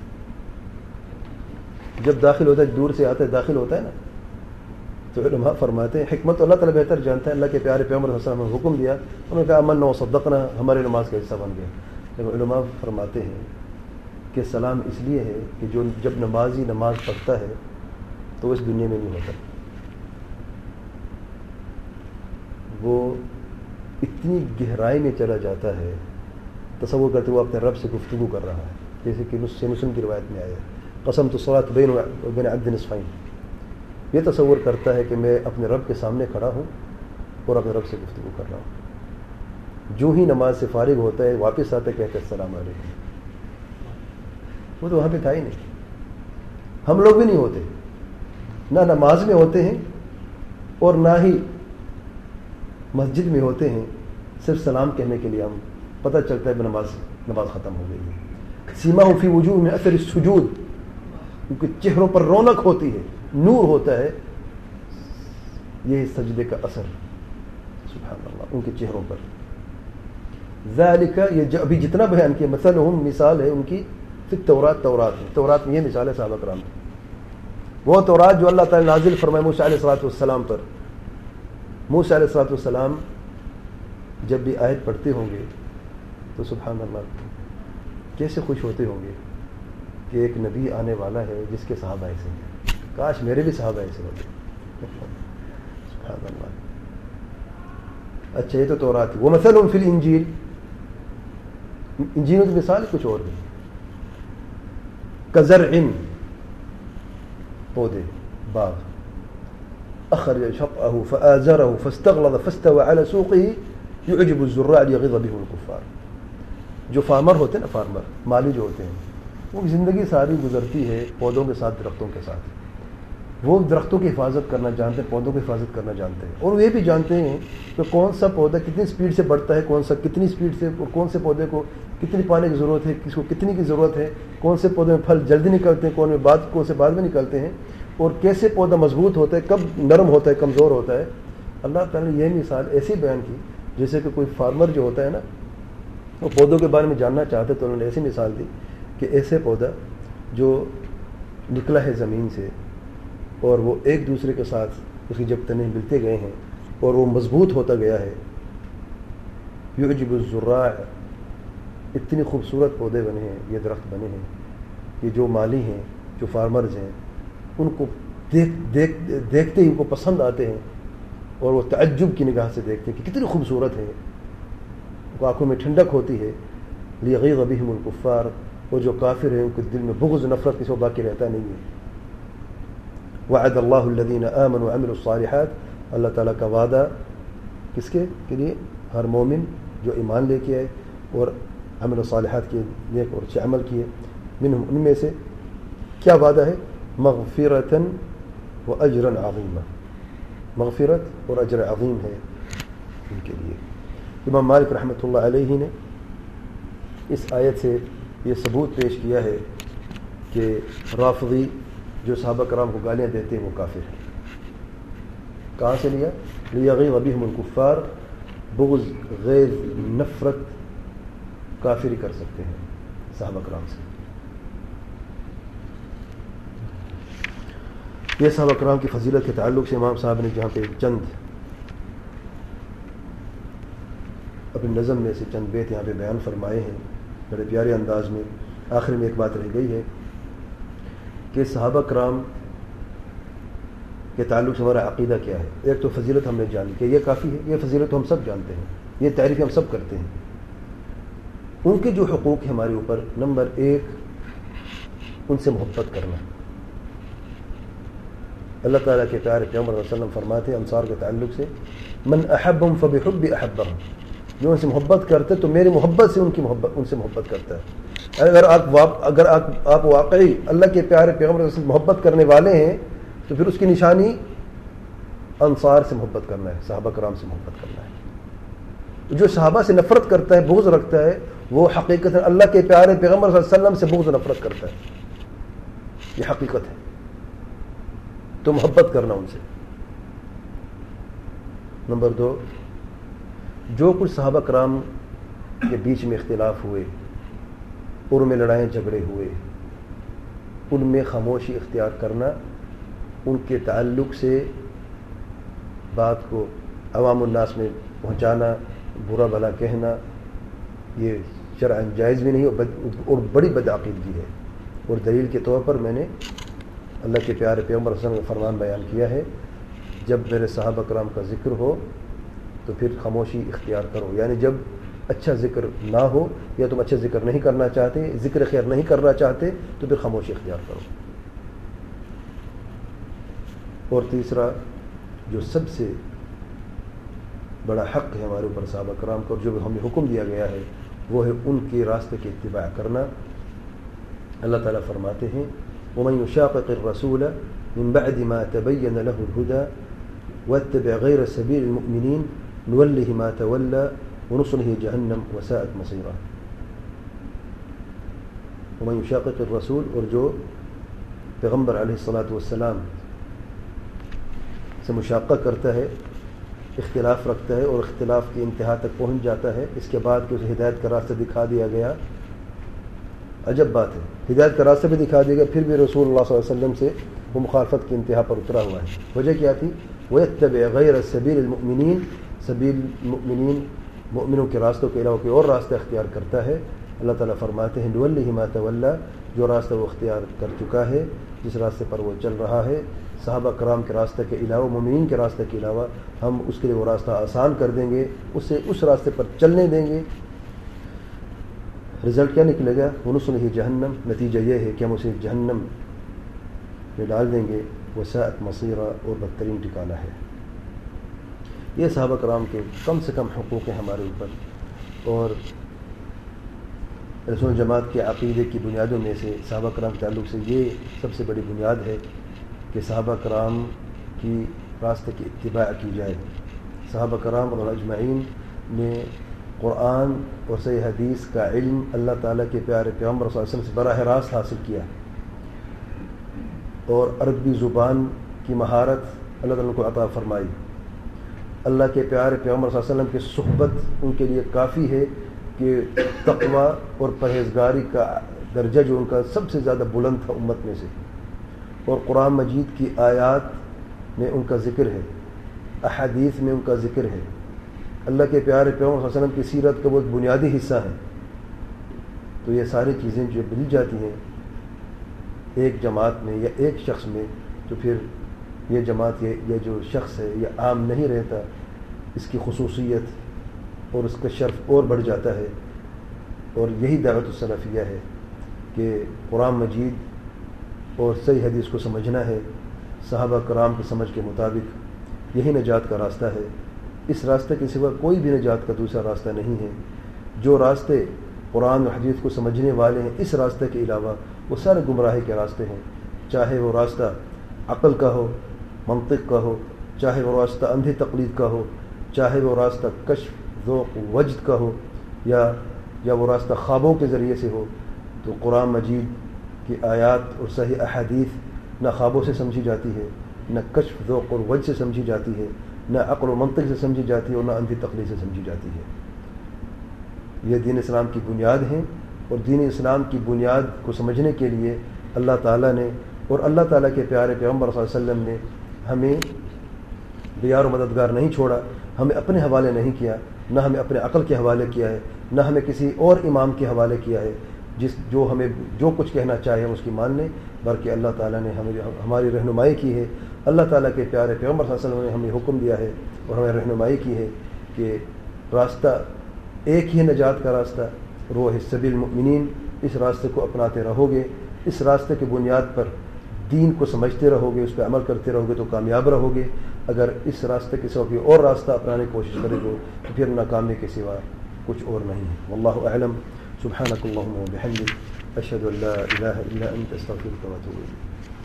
جب داخل ہوتا ہے، دور سے آتا ہے، داخل ہوتا ہے نا. تو علماء فرماتے ہیں، حکمت اللہ تعالیٰ بہتر جانتا ہے. اللہ کے پیارے پیغمبر صلی اللہ علیہ وسلم نے حکم دیا، انہوں نے کہا امنا و صدقنا، ہمارے نماز کا حصہ بن گیا. لیکن علماء فرماتے ہیں کہ سلام اس لیے ہے کہ جو جب نمازی نماز پڑھتا ہے تو اس دنیا میں نہیں ہوتا. وہ اتنی گہرائی میں چلا جاتا ہے، تصور کرتے وہ اپنے رب سے گفتگو کر رہا ہے. جیسے کہ مسلم کی روایت میں آیا ہے قسمت الصلاۃ بین عبد نصفین. یہ تصور کرتا ہے کہ میں اپنے رب کے سامنے کھڑا ہوں اور اپنے رب سے گفتگو کر رہا ہوں. جو ہی نماز سے فارغ ہوتا ہے واپس آتا ہے، کہتے ہیں السلام علیکم. وہ تو وہاں پہ تھا ہی نہیں. ہم لوگ بھی نہیں ہوتے، نہ نماز میں ہوتے ہیں اور نہ ہی مسجد میں ہوتے ہیں. صرف سلام کہنے کے لیے ہم پتہ چلتا ہے کہ نماز ختم ہو گئی ہے. سیماہم فی وجوہہم من اثر السجود، کیونکہ چہروں پر رونق ہوتی ہے، نور ہوتا ہے. یہ سجدے کا اثر سبحان اللہ ان کے چہروں پر. ذالک، یہ ابھی جتنا بیان کیا، مثلہم، مثال ہے ان کی فی التورات، تورات میں یہ مثال ہے صحابہ کرام. وہ تورات جو اللہ تعالی نازل فرمائے موسیٰ علیہ السلام پر. موسیٰ علیہ السلام جب بھی آیت پڑھتے ہوں گے تو سبحان اللہ کیسے خوش ہوتے ہوں گے کہ ایک نبی آنے والا ہے جس کے صحابہ ایسے ہیں. کاش میرے بھی صحابہ ایسے ہوتے. سبحان اللہ. اچھا، یہ تو تورات ہے. ومثلہم فی الانجیل، انجیل کی مثال کچھ اور بھی. کزرع، پودے، باغ. اخرج شطأه فآزره فاستغلظ فاستوى على سوقه يعجب الزراع ليغيظ بهم الكفار. جو فارمر ہوتے ہیں نا، فارمر مالی جو ہوتے ہیں، وہ زندگی ساری گزرتی ہے پودوں کے ساتھ، درختوں کے ساتھ. وہ درختوں کی حفاظت کرنا جانتے ہیں، پودوں کی حفاظت کرنا جانتے ہیں، اور وہ یہ بھی جانتے ہیں کہ کون سا پودا کتنی سپیڈ سے بڑھتا ہے، کون سا کتنی سپیڈ سے، اور کون سے پودے کو کتنی پانی کی ضرورت ہے، کس کو کتنی کی ضرورت ہے، کون سے پودے میں پھل جلدی نکلتے ہیں، کون سے بعد میں نکلتے ہیں، اور کیسے پودا مضبوط ہوتا ہے، کب نرم ہوتا ہے، کمزور ہوتا ہے. اللہ تعالیٰ نے یہ مثال ایسی بیان کی جیسے کہ کوئی فارمر جو ہوتا ہے نا، وہ پودوں کے بارے میں جاننا چاہتے تو انہوں نے ایسی مثال دی کہ ایسے پودا جو نکلا ہے زمین سے اور وہ ایک دوسرے کے ساتھ اس کی جب تنے ملتے گئے ہیں اور وہ مضبوط ہوتا گیا ہے. یعجب الزراع، اتنی خوبصورت پودے بنے ہیں، یہ درخت بنے ہیں. یہ جو مالی ہیں، جو فارمرز ہیں، ان کو دیکھتے ہی ان کو پسند آتے ہیں اور وہ تعجب کی نگاہ سے دیکھتے ہیں کہ کتنی خوبصورت ہے. آنکھوں میں ٹھنڈک ہوتی ہے. لیغیظ بہم الکفار، وہ جو کافر ہیں ان کے دل میں بغض نفرت کسی باقی رہتا نہیں ہے. وعد اللہ الذین آمنوا وعملوا الصالحات، اللہ تعالیٰ کا وعدہ کس کے لیے؟ ہر مومن جو ایمان لے کے آئے اور عمل الصالحات کے نیک اور اچھے عمل کیے. منہم، ان میں سے کیا وعدہ ہے؟ مغفرۃ واجرا عظیما، مغفرت اور اجر عظیم ہے ان کے لیے. امام مالک رحمۃ اللہ علیہ نے اس آیت سے یہ ثبوت پیش کیا ہے کہ رافضی جو صحابہ کرام کو گالیاں دیتے ہیں وہ کافر ہیں. کہاں سے لیا؟ لیغیظ بہم الکفار، بغض، غیظ، نفرت کافری کر سکتے ہیں صحابہ کرام سے. یہ صحابہ کرام کی فضیلت کے تعلق سے امام صاحب نے جہاں پہ چند اپنی نظم میں سے چند بیت یہاں پہ بیان فرمائے ہیں بڑے پیارے انداز میں. آخر میں ایک بات رہ گئی ہے کہ صحابہ کرام کے تعلق سے ہمارا عقیدہ کیا ہے. ایک تو فضیلت ہم نے جانی کہ یہ کافی ہے، یہ فضیلت ہم سب جانتے ہیں، یہ تعریف ہم سب کرتے ہیں. ان کے جو حقوق ہیں ہمارے اوپر، نمبر ایک ان سے محبت کرنا. اللہ تعالیٰ کے پیارے پیغمبر صلی اللہ علیہ وسلم فرماتے ہیں انصار کے تعلق سے، من احبهم فبحبی احبهم، جو ان سے محبت کرتے تو میری محبت سے ان سے محبت کرتا ہے. اگر آپ واقعی اللہ کے پیارے پیغمبر سے محبت کرنے والے ہیں تو پھر اس کی نشانی انصار سے محبت کرنا ہے، صحابہ کرام سے محبت کرنا ہے. جو صحابہ سے نفرت کرتا ہے، بغض رکھتا ہے، وہ حقیقت اللہ کے پیارے پیغمبر صلی اللہ علیہ وسلم سے بغض و نفرت کرتا ہے. یہ حقیقت ہے. تو محبت کرنا ان سے. نمبر دو، جو کچھ صحابہ کرام کے بیچ میں اختلاف ہوئے، ان میں لڑائیں جھگڑے ہوئے، ان میں خاموشی اختیار کرنا، ان کے تعلق سے بات کو عوام الناس میں پہنچانا، برا بھلا کہنا، یہ شرعاً جائز بھی نہیں اور بڑی بدعقیدگی ہے. اور دلیل کے طور پر میں نے اللہ کے پیارے پیغمبر صلی اللہ علیہ وسلم کا فرمان بیان کیا ہے، جب میرے صحابہ کرام کا ذکر ہو تو پھر خاموشی اختیار کرو. یعنی جب اچھا ذکر نہ ہو یا تم اچھا ذکر نہیں کرنا چاہتے، ذکر خیر نہیں کرنا چاہتے تو پھر خاموشی اختیار کرو. اور تیسرا، جو سب سے بڑا حق ہے ہمارے اوپر صحابہ کرام کو، جو ہمیں حکم دیا گیا ہے، وہ ہے ان کے راستے کی اتباع کرنا. اللہ تعالیٰ فرماتے ہیں وَمَن يُشَاقِقِ الرَّسُولَ مِن بَعْدِ مَا تَبَيَّنَ لَهُ الْهُدَى وَاتَّبِعْ غَيْرَ سَبِيلِ الْمُؤْمِنِينَ نُوَلِّهِ مَا تَوَلَّى وَنُصْلِهِ جَهَنَّمَ وَسَاءَتْ مَصِيرًا. وَمَن يُشَاقِقِ الرَّسُولَ، اور جو پیغمبر علیہ الصلاۃ والسلام سے مشاقہ کرتا ہے، اختلاف رکھتا ہے اور اختلاف کی انتہا تک پہنچ جاتا ہے، اس کے بعد کہ اسے ہدایت کا راستہ دکھا دیا گیا. عجب بات ہے، ہدایت کا راستہ بھی دکھا دیا گیا، پھر بھی رسول اللہ صلی اللہ علیہ وسلم سے وہ مخالفت کی انتہا پر اترا ہوا ہے. وجہ کیا تھی؟ وَيَتَّبِعْ غَيْرَ سَبِيلِ الْمُؤْمِنِينَ، سبیل مؤمنین، مؤمنوں کے راستوں کے علاوہ کوئی اور راستہ اختیار کرتا ہے. اللہ تعالیٰ فرماتے ہیں نُوَلِّهِ مَا تَوَلَّى، جو راستہ وہ اختیار کر چکا ہے، جس راستے پر وہ چل رہا ہے، صحابہ کرام کے راستے کے علاوہ، مومنین کے راستے کے علاوہ، ہم اس کے لیے وہ راستہ آسان کر دیں گے، اسے اس راستے پر چلنے دیں گے. رزلٹ کیا نکلے گا؟ وَنُصْلِهِ جہنم، نتیجہ یہ ہے کہ ہم اسے جہنم میں ڈال دیں گے. وَسَاءَتْ مَصِيرًا، اور بدترین ٹھکانہ ہے. یہ صحابہ کرام کے کم سے کم حقوق ہیں ہمارے اوپر. اور رسول جماعت کے عقیدے کی بنیادوں میں سے صحابہ کرام کے تعلق سے یہ سب سے بڑی بنیاد ہے کہ صحابہ کرام کی راستے کی اتباع کی جائے. صحابہ کرام اور اجمعین نے قرآن اور صحیح حدیث کا علم اللہ تعالیٰ کے پیارے پیغمبر صلی اللہ علیہ وسلم سے براہ راست حاصل کیا، اور عربی زبان کی مہارت اللہ تعالیٰ کو عطا فرمائی. اللہ کے پیارے پیغمبر صلی اللہ علیہ وسلم کی صحبت ان کے لیے کافی ہے کہ تقوی اور پرہیزگاری کا درجہ جو ان کا سب سے زیادہ بلند تھا امت میں سے، اور قرآن مجید کی آیات میں ان کا ذکر ہے، احادیث میں ان کا ذکر ہے، اللہ کے پیارے پیغمبر صلی اللہ علیہ وسلم کی سیرت کا وہ بنیادی حصہ ہے. تو یہ ساری چیزیں جو مل جاتی ہیں ایک جماعت میں یا ایک شخص میں، تو پھر یہ جماعت یہ جو شخص ہے یہ عام نہیں رہتا. اس کی خصوصیت اور اس کا شرف اور بڑھ جاتا ہے. اور یہی دعوت السلفیہ ہے کہ قرآن مجید اور صحیح حدیث کو سمجھنا ہے صحابہ کرام کی سمجھ کے مطابق. یہی نجات کا راستہ ہے. اس راستے کے سوا کوئی بھی نجات کا دوسرا راستہ نہیں ہے. جو راستے قرآن و حدیث کو سمجھنے والے ہیں اس راستے کے علاوہ وہ سارے گمراہی کے راستے ہیں. چاہے وہ راستہ عقل کا ہو، منطق کا ہو، چاہے وہ راستہ اندھی تقلید کا ہو، چاہے وہ راستہ کشف ذوق وجد کا ہو، یا وہ راستہ خوابوں کے ذریعے سے ہو. تو قرآن مجید کی آیات اور صحیح احادیث نہ خوابوں سے سمجھی جاتی ہے، نہ کشف ذوق اور وجد سے سمجھی جاتی ہے، نہ عقل و منطق سے سمجھی جاتی ہے، اور نہ اندھی تقلید سے سمجھی جاتی ہے. یہ دین اسلام کی بنیاد ہیں. اور دین اسلام کی بنیاد کو سمجھنے کے لیے اللہ تعالیٰ نے اور اللہ تعالیٰ کے پیارے پیغمبر صلی اللہ علیہ وسلم نے ہمیں دیار و مددگار نہیں چھوڑا. ہمیں اپنے حوالے نہیں کیا، نہ ہمیں اپنے عقل کے حوالے کیا ہے، نہ ہمیں کسی اور امام کے حوالے کیا ہے جو ہمیں جو کچھ کہنا چاہے ہم اس کی مان لیں. بلکہ اللہ تعالیٰ نے ہماری رہنمائی کی ہے. اللہ تعالیٰ کے پیارے پیغمبر صلی اللہ علیہ وسلم نے ہمیں حکم دیا ہے اور ہمیں رہنمائی کی ہے کہ راستہ ایک ہی نجات کا راستہ روح سبیل المؤمنین. اس راستے کو اپناتے رہو گے، اس راستے کی بنیاد پر دین کو سمجھتے رہو گے، اس پہ عمل کرتے رہو گے تو کامیاب رہو گے. اگر اس راستے کے سوا کوئی اور راستہ اپنانے کی کوشش کرے گے تو پھر ناکامی کے سوا کچھ اور نہیں ہے. واللہ اعلم. سبحانک اللہم و بحمدک، اشہد ان لا الہ الا انت، استغفرک و اتوب الیک.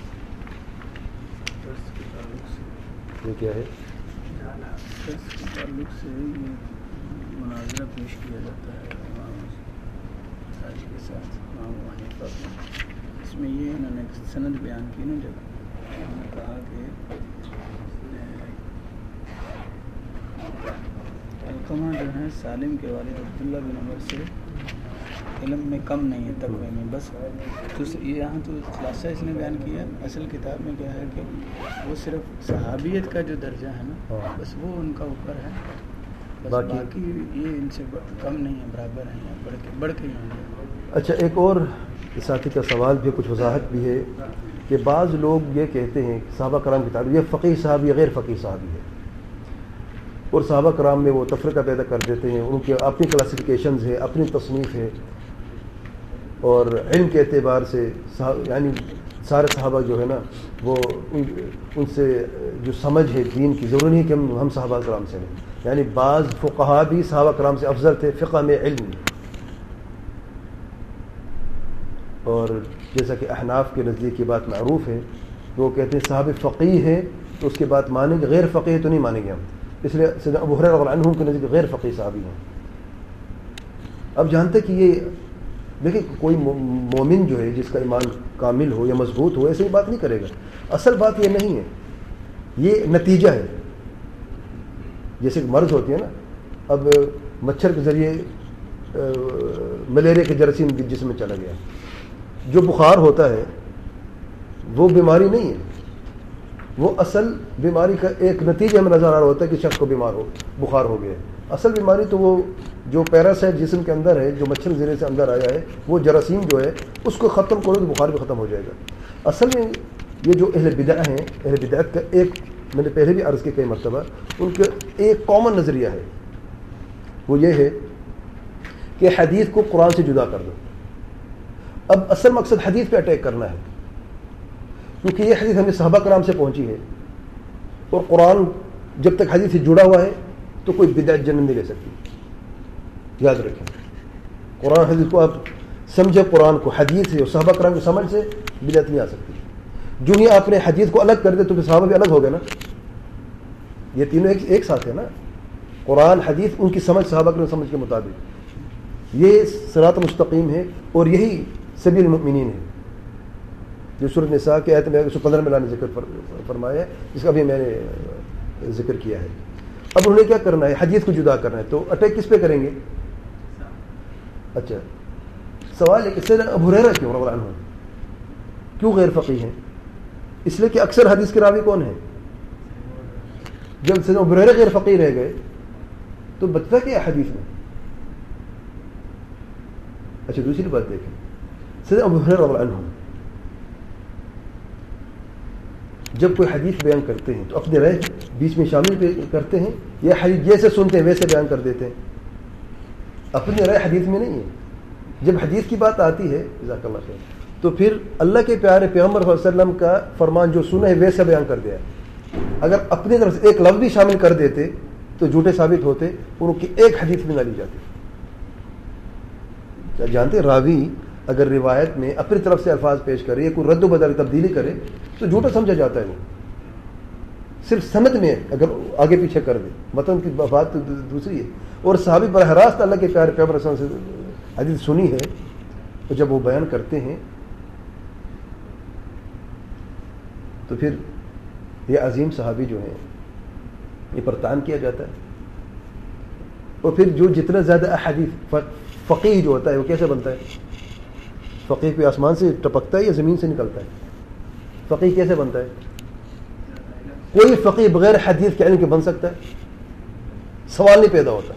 یہ کیا ہے؟ تعلق سے مناظرہ پیش کیا جاتا ہے کے ساتھ امام حنیفہ کا. اس میں یہ انہوں نے سند بیان کی نا، جب انہوں نے کہا کہ علقمہ جو ہیں سالم کے والد عبداللہ بن عمر سے علم میں کم نہیں ہے، تقوی میں بس. تو یہاں تو خلاصہ اس نے بیان کیا. اصل کتاب میں کیا ہے کہ وہ صرف صحابیت کا جو درجہ ہے نا بس وہ ان کا اوپر ہے، بس باقی یہ ان سے کم نہیں ہے، برابر ہیں یا بڑھ کے ہی ہیں. اچھا، ایک اور ساتھی کا سوال بھی، کچھ وضاحت بھی ہے کہ بعض لوگ یہ کہتے ہیں صحابہ کرام کی تعریف یہ فقیہ صحابی غیر فقیہ صحابی ہے، اور صحابہ کرام میں وہ تفرقہ پیدا کر دیتے ہیں. ان کے اپنی کلاسیفیکیشنز ہے، اپنی تصنیف ہے، اور علم کے اعتبار سے یعنی سارے صحابہ جو ہے نا وہ ان سے جو سمجھ ہے دین کی، ضروری نہیں کہ ہم صحابہ کرام سے ہیں. یعنی بعض فقہا بھی صحابہ کرام سے افضل تھے فقہ میں، علم میں. اور جیسا کہ احناف کے نزدیک یہ بات معروف ہے، وہ کہتے ہیں صحابی فقیہ ہے تو اس کے بات مانیں گے، غیر فقیہ تو نہیں مانیں گے ہم. اس لیے سیدنا ابو ہریرہ رضی اللہ عنہ کے نزدیک غیر فقیہ صحابی ہیں. اب جانتے کہ یہ دیکھیں کوئی مومن جو ہے جس کا ایمان کامل ہو یا مضبوط ہو ایسے ہی بات نہیں کرے گا. اصل بات یہ نہیں ہے، یہ نتیجہ ہے. جیسے کہ مرض ہوتی ہے نا، اب مچھر کے ذریعے ملیریا کے جراثیم جسم میں چلا گیا، جو بخار ہوتا ہے وہ بیماری نہیں ہے، وہ اصل بیماری کا ایک نتیجہ ہمیں نظر آ رہا ہوتا ہے کہ شخص کو بخار ہو گیا. اصل بیماری تو وہ جو پیراسائٹ جسم کے اندر ہے، جو مچھر ذریعے سے اندر آیا ہے، وہ جراثیم جو ہے اس کو ختم کرو تو بخار بھی ختم ہو جائے گا. اصل میں یہ جو اہل بدع ہیں، اہل بدعت کا ایک، میں نے پہلے بھی عرض کی کئی مرتبہ، ان کا ایک کامن نظریہ ہے، وہ یہ ہے کہ حدیث کو قرآن سے جدا کر دو. اب اصل مقصد حدیث پہ اٹیک کرنا ہے، کیونکہ یہ حدیث ہمیں صحابہ کرام سے پہنچی ہے، اور قرآن جب تک حدیث سے جڑا ہوا ہے تو کوئی بدعت جنم نہیں لے سکتی. یاد رکھیں، قرآن حدیث کو آپ سمجھے، قرآن کو حدیث سے اور صحابہ کرام کی سمجھ سے بدعت نہیں آ سکتی. جو ہی آپ نے حدیث کو الگ کر دے تو پھر صحابہ بھی الگ ہو گئے نا. یہ تینوں ایک ساتھ ہے نا، قرآن حدیث ان کی سمجھ، صحابہ کرام سمجھ کے مطابق یہ صراط مستقیم ہے، اور یہی سبیل المؤمنین ہے جو سورۃ نساء کے آیت میں 115 میں اللہ نے ذکر فرمایا ہے، جس کا بھی میں نے ذکر کیا ہے. اب انہوں نے کیا کرنا ہے؟ حدیث کو جدا کرنا ہے. تو اٹیک کس پہ کریں گے؟ اچھا، سوال ہے کہ سیدنا ابو ہریرہ کیوں رضی اللہ عنہ کیوں غیر فقیہ ہیں؟ اس لیے کہ اکثر حدیث کے راوی کون ہیں؟ جب سیدنا ابو ہریرہ غیر فقیہ رہ گئے تو بچتا کیا حدیث میں؟ اچھا، دوسری بات دیکھیں، سیدنا ابو ہریرہ رضی اللہ عنہ جب کوئی حدیث بیان کرتے ہیں تو اپنے رائے بیچ میں شامل کرتے ہیں، یا حدیث جیسے سنتے ہیں ویسے بیان کر دیتے ہیں؟ اپنی رائے حدیث میں نہیں ہے. جب حدیث کی بات آتی ہے جزاک اللہ خیر تو پھر اللہ کے پیارے پیغمبر صلی اللہ علیہ وسلم کا فرمان جو سنا ہے ویسا بیان کر دیا ہے. اگر اپنی طرف سے ایک لفظ بھی شامل کر دیتے تو جھوٹے ثابت ہوتے اور ان کی ایک حدیث بھی نہ لی جاتی. کیا جانتے راوی اگر روایت میں اپنی طرف سے الفاظ پیش کرے یا کوئی رد و بدل تبدیلی کرے تو جھوٹا سمجھا جاتا ہے. وہ صرف سند میں اگر آگے پیچھے کر دے متن کی بات تو دوسری ہے. اور صحابی براہ راست اللہ کے پیارے پیغمبر صلی اللہ علیہ وسلم سے حدیث سنی ہے تو جب وہ بیان کرتے ہیں تو پھر یہ عظیم صحابی جو ہیں یہ پر تعین کیا جاتا ہے. اور پھر جو جتنا زیادہ احادیث فقیہ جو ہوتا ہے وہ کیسے بنتا ہے؟ فقیہ کوئی آسمان سے ٹپکتا ہے یا زمین سے نکلتا ہے؟ فقیہ کیسے بنتا ہے؟ کوئی فقیہ بغیر حدیث کے علم کے بن سکتا ہے؟ سوال نہیں پیدا ہوتا.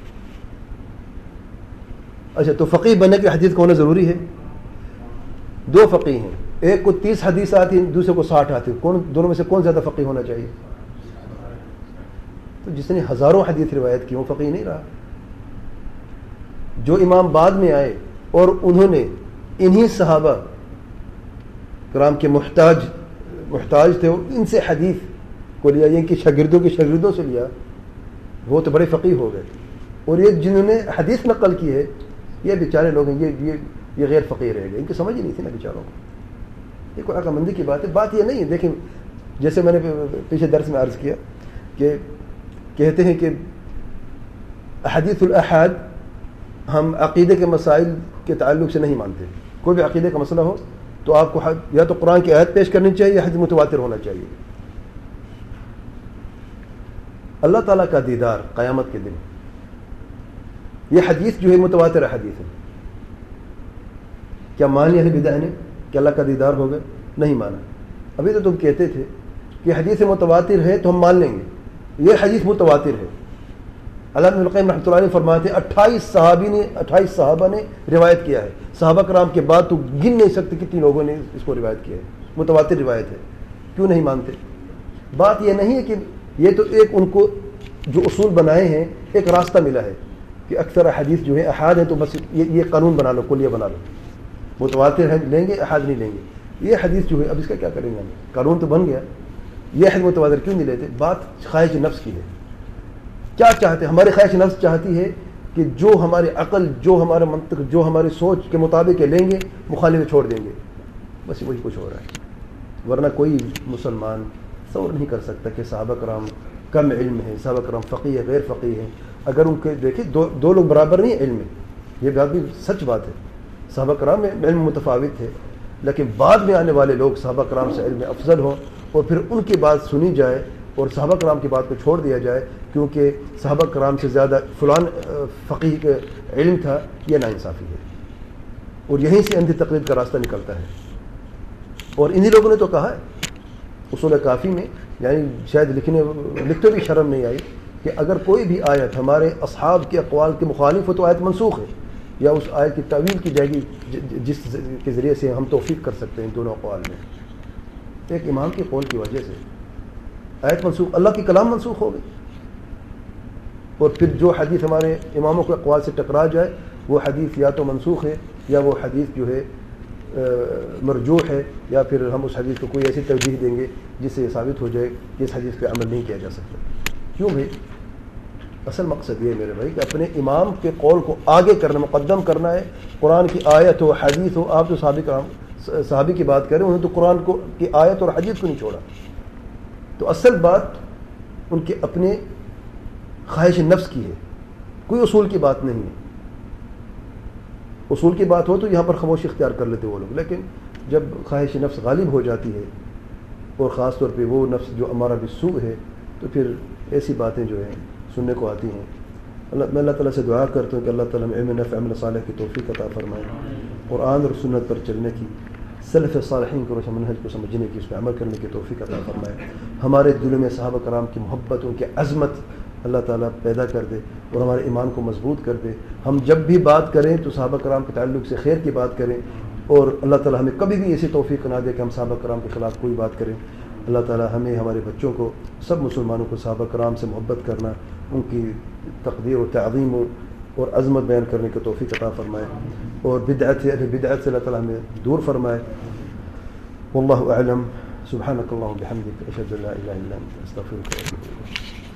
اچھا تو فقیہ بننے کے حدیث کا ہونا ضروری ہے؟ دو فقیہ ہیں, ایک کو 30 حدیث آتی ہیں, دوسرے کو 60 آتی ہیں, کون دونوں میں سے کون زیادہ فقیہ ہونا چاہیے؟ تو جس نے ہزاروں حدیث روایت کی وہ فقیہ نہیں رہا. جو امام بعد میں آئے اور انہوں نے انہی صحابہ کرام کے محتاج تھے اور ان سے حدیث کو لیا, ان کی شاگردوں کے شاگردوں سے لیا, وہ تو بڑے فقیہ ہو گئے. اور یہ جنہوں نے حدیث نقل کی ہے یہ بیچارے لوگ ہیں, یہ غیر فقیہ رہ گئے, ان کی سمجھ ہی نہیں تھی نا بیچاروں کو. یہ کوئی عقل مندی کی بات ہے. بات یہ نہیں ہے. دیکھیں جیسے میں نے پیچھے درس میں عرض کیا کہ کہتے ہیں کہ حدیث الاحاد ہم عقیدے کے مسائل کے تعلق سے نہیں مانتے. کوئی بھی عقیدے کا مسئلہ ہو تو آپ کو یا تو قرآن کی آیت پیش کرنی چاہیے یا حدیث متواتر ہونا چاہیے. اللہ تعالیٰ کا دیدار قیامت کے دن, یہ حدیث جو ہے متواتر حدیث ہے. کیا مان لیا بدعہ نے کہ اللہ کا دیدار ہوگا؟ نہیں مانا. ابھی تو تم کہتے تھے کہ حدیث متواتر ہے تو ہم مان لیں گے. یہ حدیث متواتر ہے. علامہ ابن القیم رحمۃ اللہ علیہ فرماتے ہیں 28 صحابہ نے روایت کیا ہے. صحابہ کرام کے بعد تو گن نہیں سکتے کتنی لوگوں نے اس کو روایت کیا ہے. متواتر روایت ہے, کیوں نہیں مانتے؟ بات یہ نہیں ہے کہ یہ تو ایک ان کو جو اصول بنائے ہیں ایک راستہ ملا ہے کہ اکثر حدیث جو ہے احاد ہے تو بس یہ قانون بنا لو, کلیہ بنا لو, متواتر ہے لیں گے احاد نہیں لیں گے. یہ حدیث جو ہے اب اس کا کیا کریں گے؟ قانون تو بن گیا, یہ حدیث متواتر کیوں نہیں لیتے؟ بات خواہش نفس کی ہے. کیا چاہتے ہیں؟ ہماری خواہش نفس چاہتی ہے کہ جو ہمارے عقل, جو ہمارا منطق, جو ہماری سوچ کے مطابق لیں گے, مخالف چھوڑ دیں گے. بس وہی کچھ ہو رہا ہے. ورنہ کوئی مسلمان تصور نہیں کر سکتا کہ صحابہ کرام کم علم ہے, صحابہ کرام فقیہ ہے, غیر فقیہ ہیں. اگر ان کے دیکھیں دو لوگ برابر نہیں علم میں, یہ بات بھی سچ بات ہے. صحابہ کرام میں علم متفاوت ہے, لیکن بعد میں آنے والے لوگ صحابہ کرام سے علم افضل ہوں اور پھر ان کی بات سنی جائے اور صحابہ کرام کی بات کو چھوڑ دیا جائے کیونکہ صحابہ کرام سے زیادہ فلان فقیہ کا علم تھا, یہ ناانصافی ہے. اور یہیں سے اندھی تقلید کا راستہ نکلتا ہے. اور انہی لوگوں نے تو کہا ہے اصول کافی میں, یعنی شاید لکھتے بھی شرم نہیں آئی کہ اگر کوئی بھی آیت ہمارے اصحاب کے اقوال کے مخالف ہو تو آیت منسوخ ہے, یا اس آیت کی تعویل کی جائے گی جس کے ذریعے سے ہم توفیق کر سکتے ہیں دونوں اقوال میں. ایک امام کے قول کی وجہ سے آیت منسوخ, اللہ کی کلام منسوخ ہو گئی. اور پھر جو حدیث ہمارے اماموں کے اقوال سے ٹکرا جائے وہ حدیث یا تو منسوخ ہے یا وہ حدیث جو ہے مرجوح ہے, یا پھر ہم اس حدیث کو کوئی ایسی ترجیح دیں گے جس سے یہ ثابت ہو جائے کہ اس حدیث پہ عمل نہیں کیا جا سکتا. کیوں بھائی؟ اصل مقصد یہ ہے میرے بھائی کہ اپنے امام کے قول کو آگے کرنا, مقدم کرنا ہے. قرآن کی آیت ہو, حدیث ہو, آپ تو صحابی کی بات کریں, انہوں نے تو قرآن کی آیت اور حدیث کو نہیں چھوڑا. تو اصل بات ان کے اپنے خواہش نفس کی ہے, کوئی اصول کی بات نہیں ہے. اصول کی بات ہو تو یہاں پر خاموشی اختیار کر لیتے وہ لوگ, لیکن جب خواہش نفس غالب ہو جاتی ہے اور خاص طور پہ وہ نفس جو امارہ بالسوء ہے تو پھر ایسی باتیں جو ہیں سننے کو آتی ہیں. میں اللہ تعالیٰ سے دعا کرتا ہوں کہ اللہ تعالیٰ علم نافع عمل صالح کی توفیق عطا فرمائے, قرآن اور سنت پر چلنے کی, سلف صالحین کو روشن منہج کو سمجھنے کی, اس پہ عمل کرنے کی توفیق عطا فرمائے. ہمارے دلوں میں صحابہ کرام کی محبت, ان کی عظمت اللہ تعالیٰ پیدا کر دے اور ہمارے ایمان کو مضبوط کر دے. ہم جب بھی بات کریں تو صحابہ کرام کے تعلق سے خیر کی بات کریں, اور اللہ تعالیٰ ہمیں کبھی بھی ایسی توفیق نہ دے کہ ہم صحابہ کرام کے خلاف کوئی بات کریں. اللہ تعالیٰ ہمیں, ہمارے بچوں کو, سب مسلمانوں کو صحابہ کرام سے محبت کرنا, ان کی تقدیر و تعظیم و اور عظمت بیان کرنے کی توفیق عطا فرمائے اور بدعت سے اللہ تعالیٰ ہمیں دور فرمائے. واللہ اعلم. سبحانک اللہم بحمدک اشہد ان لا الہ الا انت استغفرک واتوب الیک.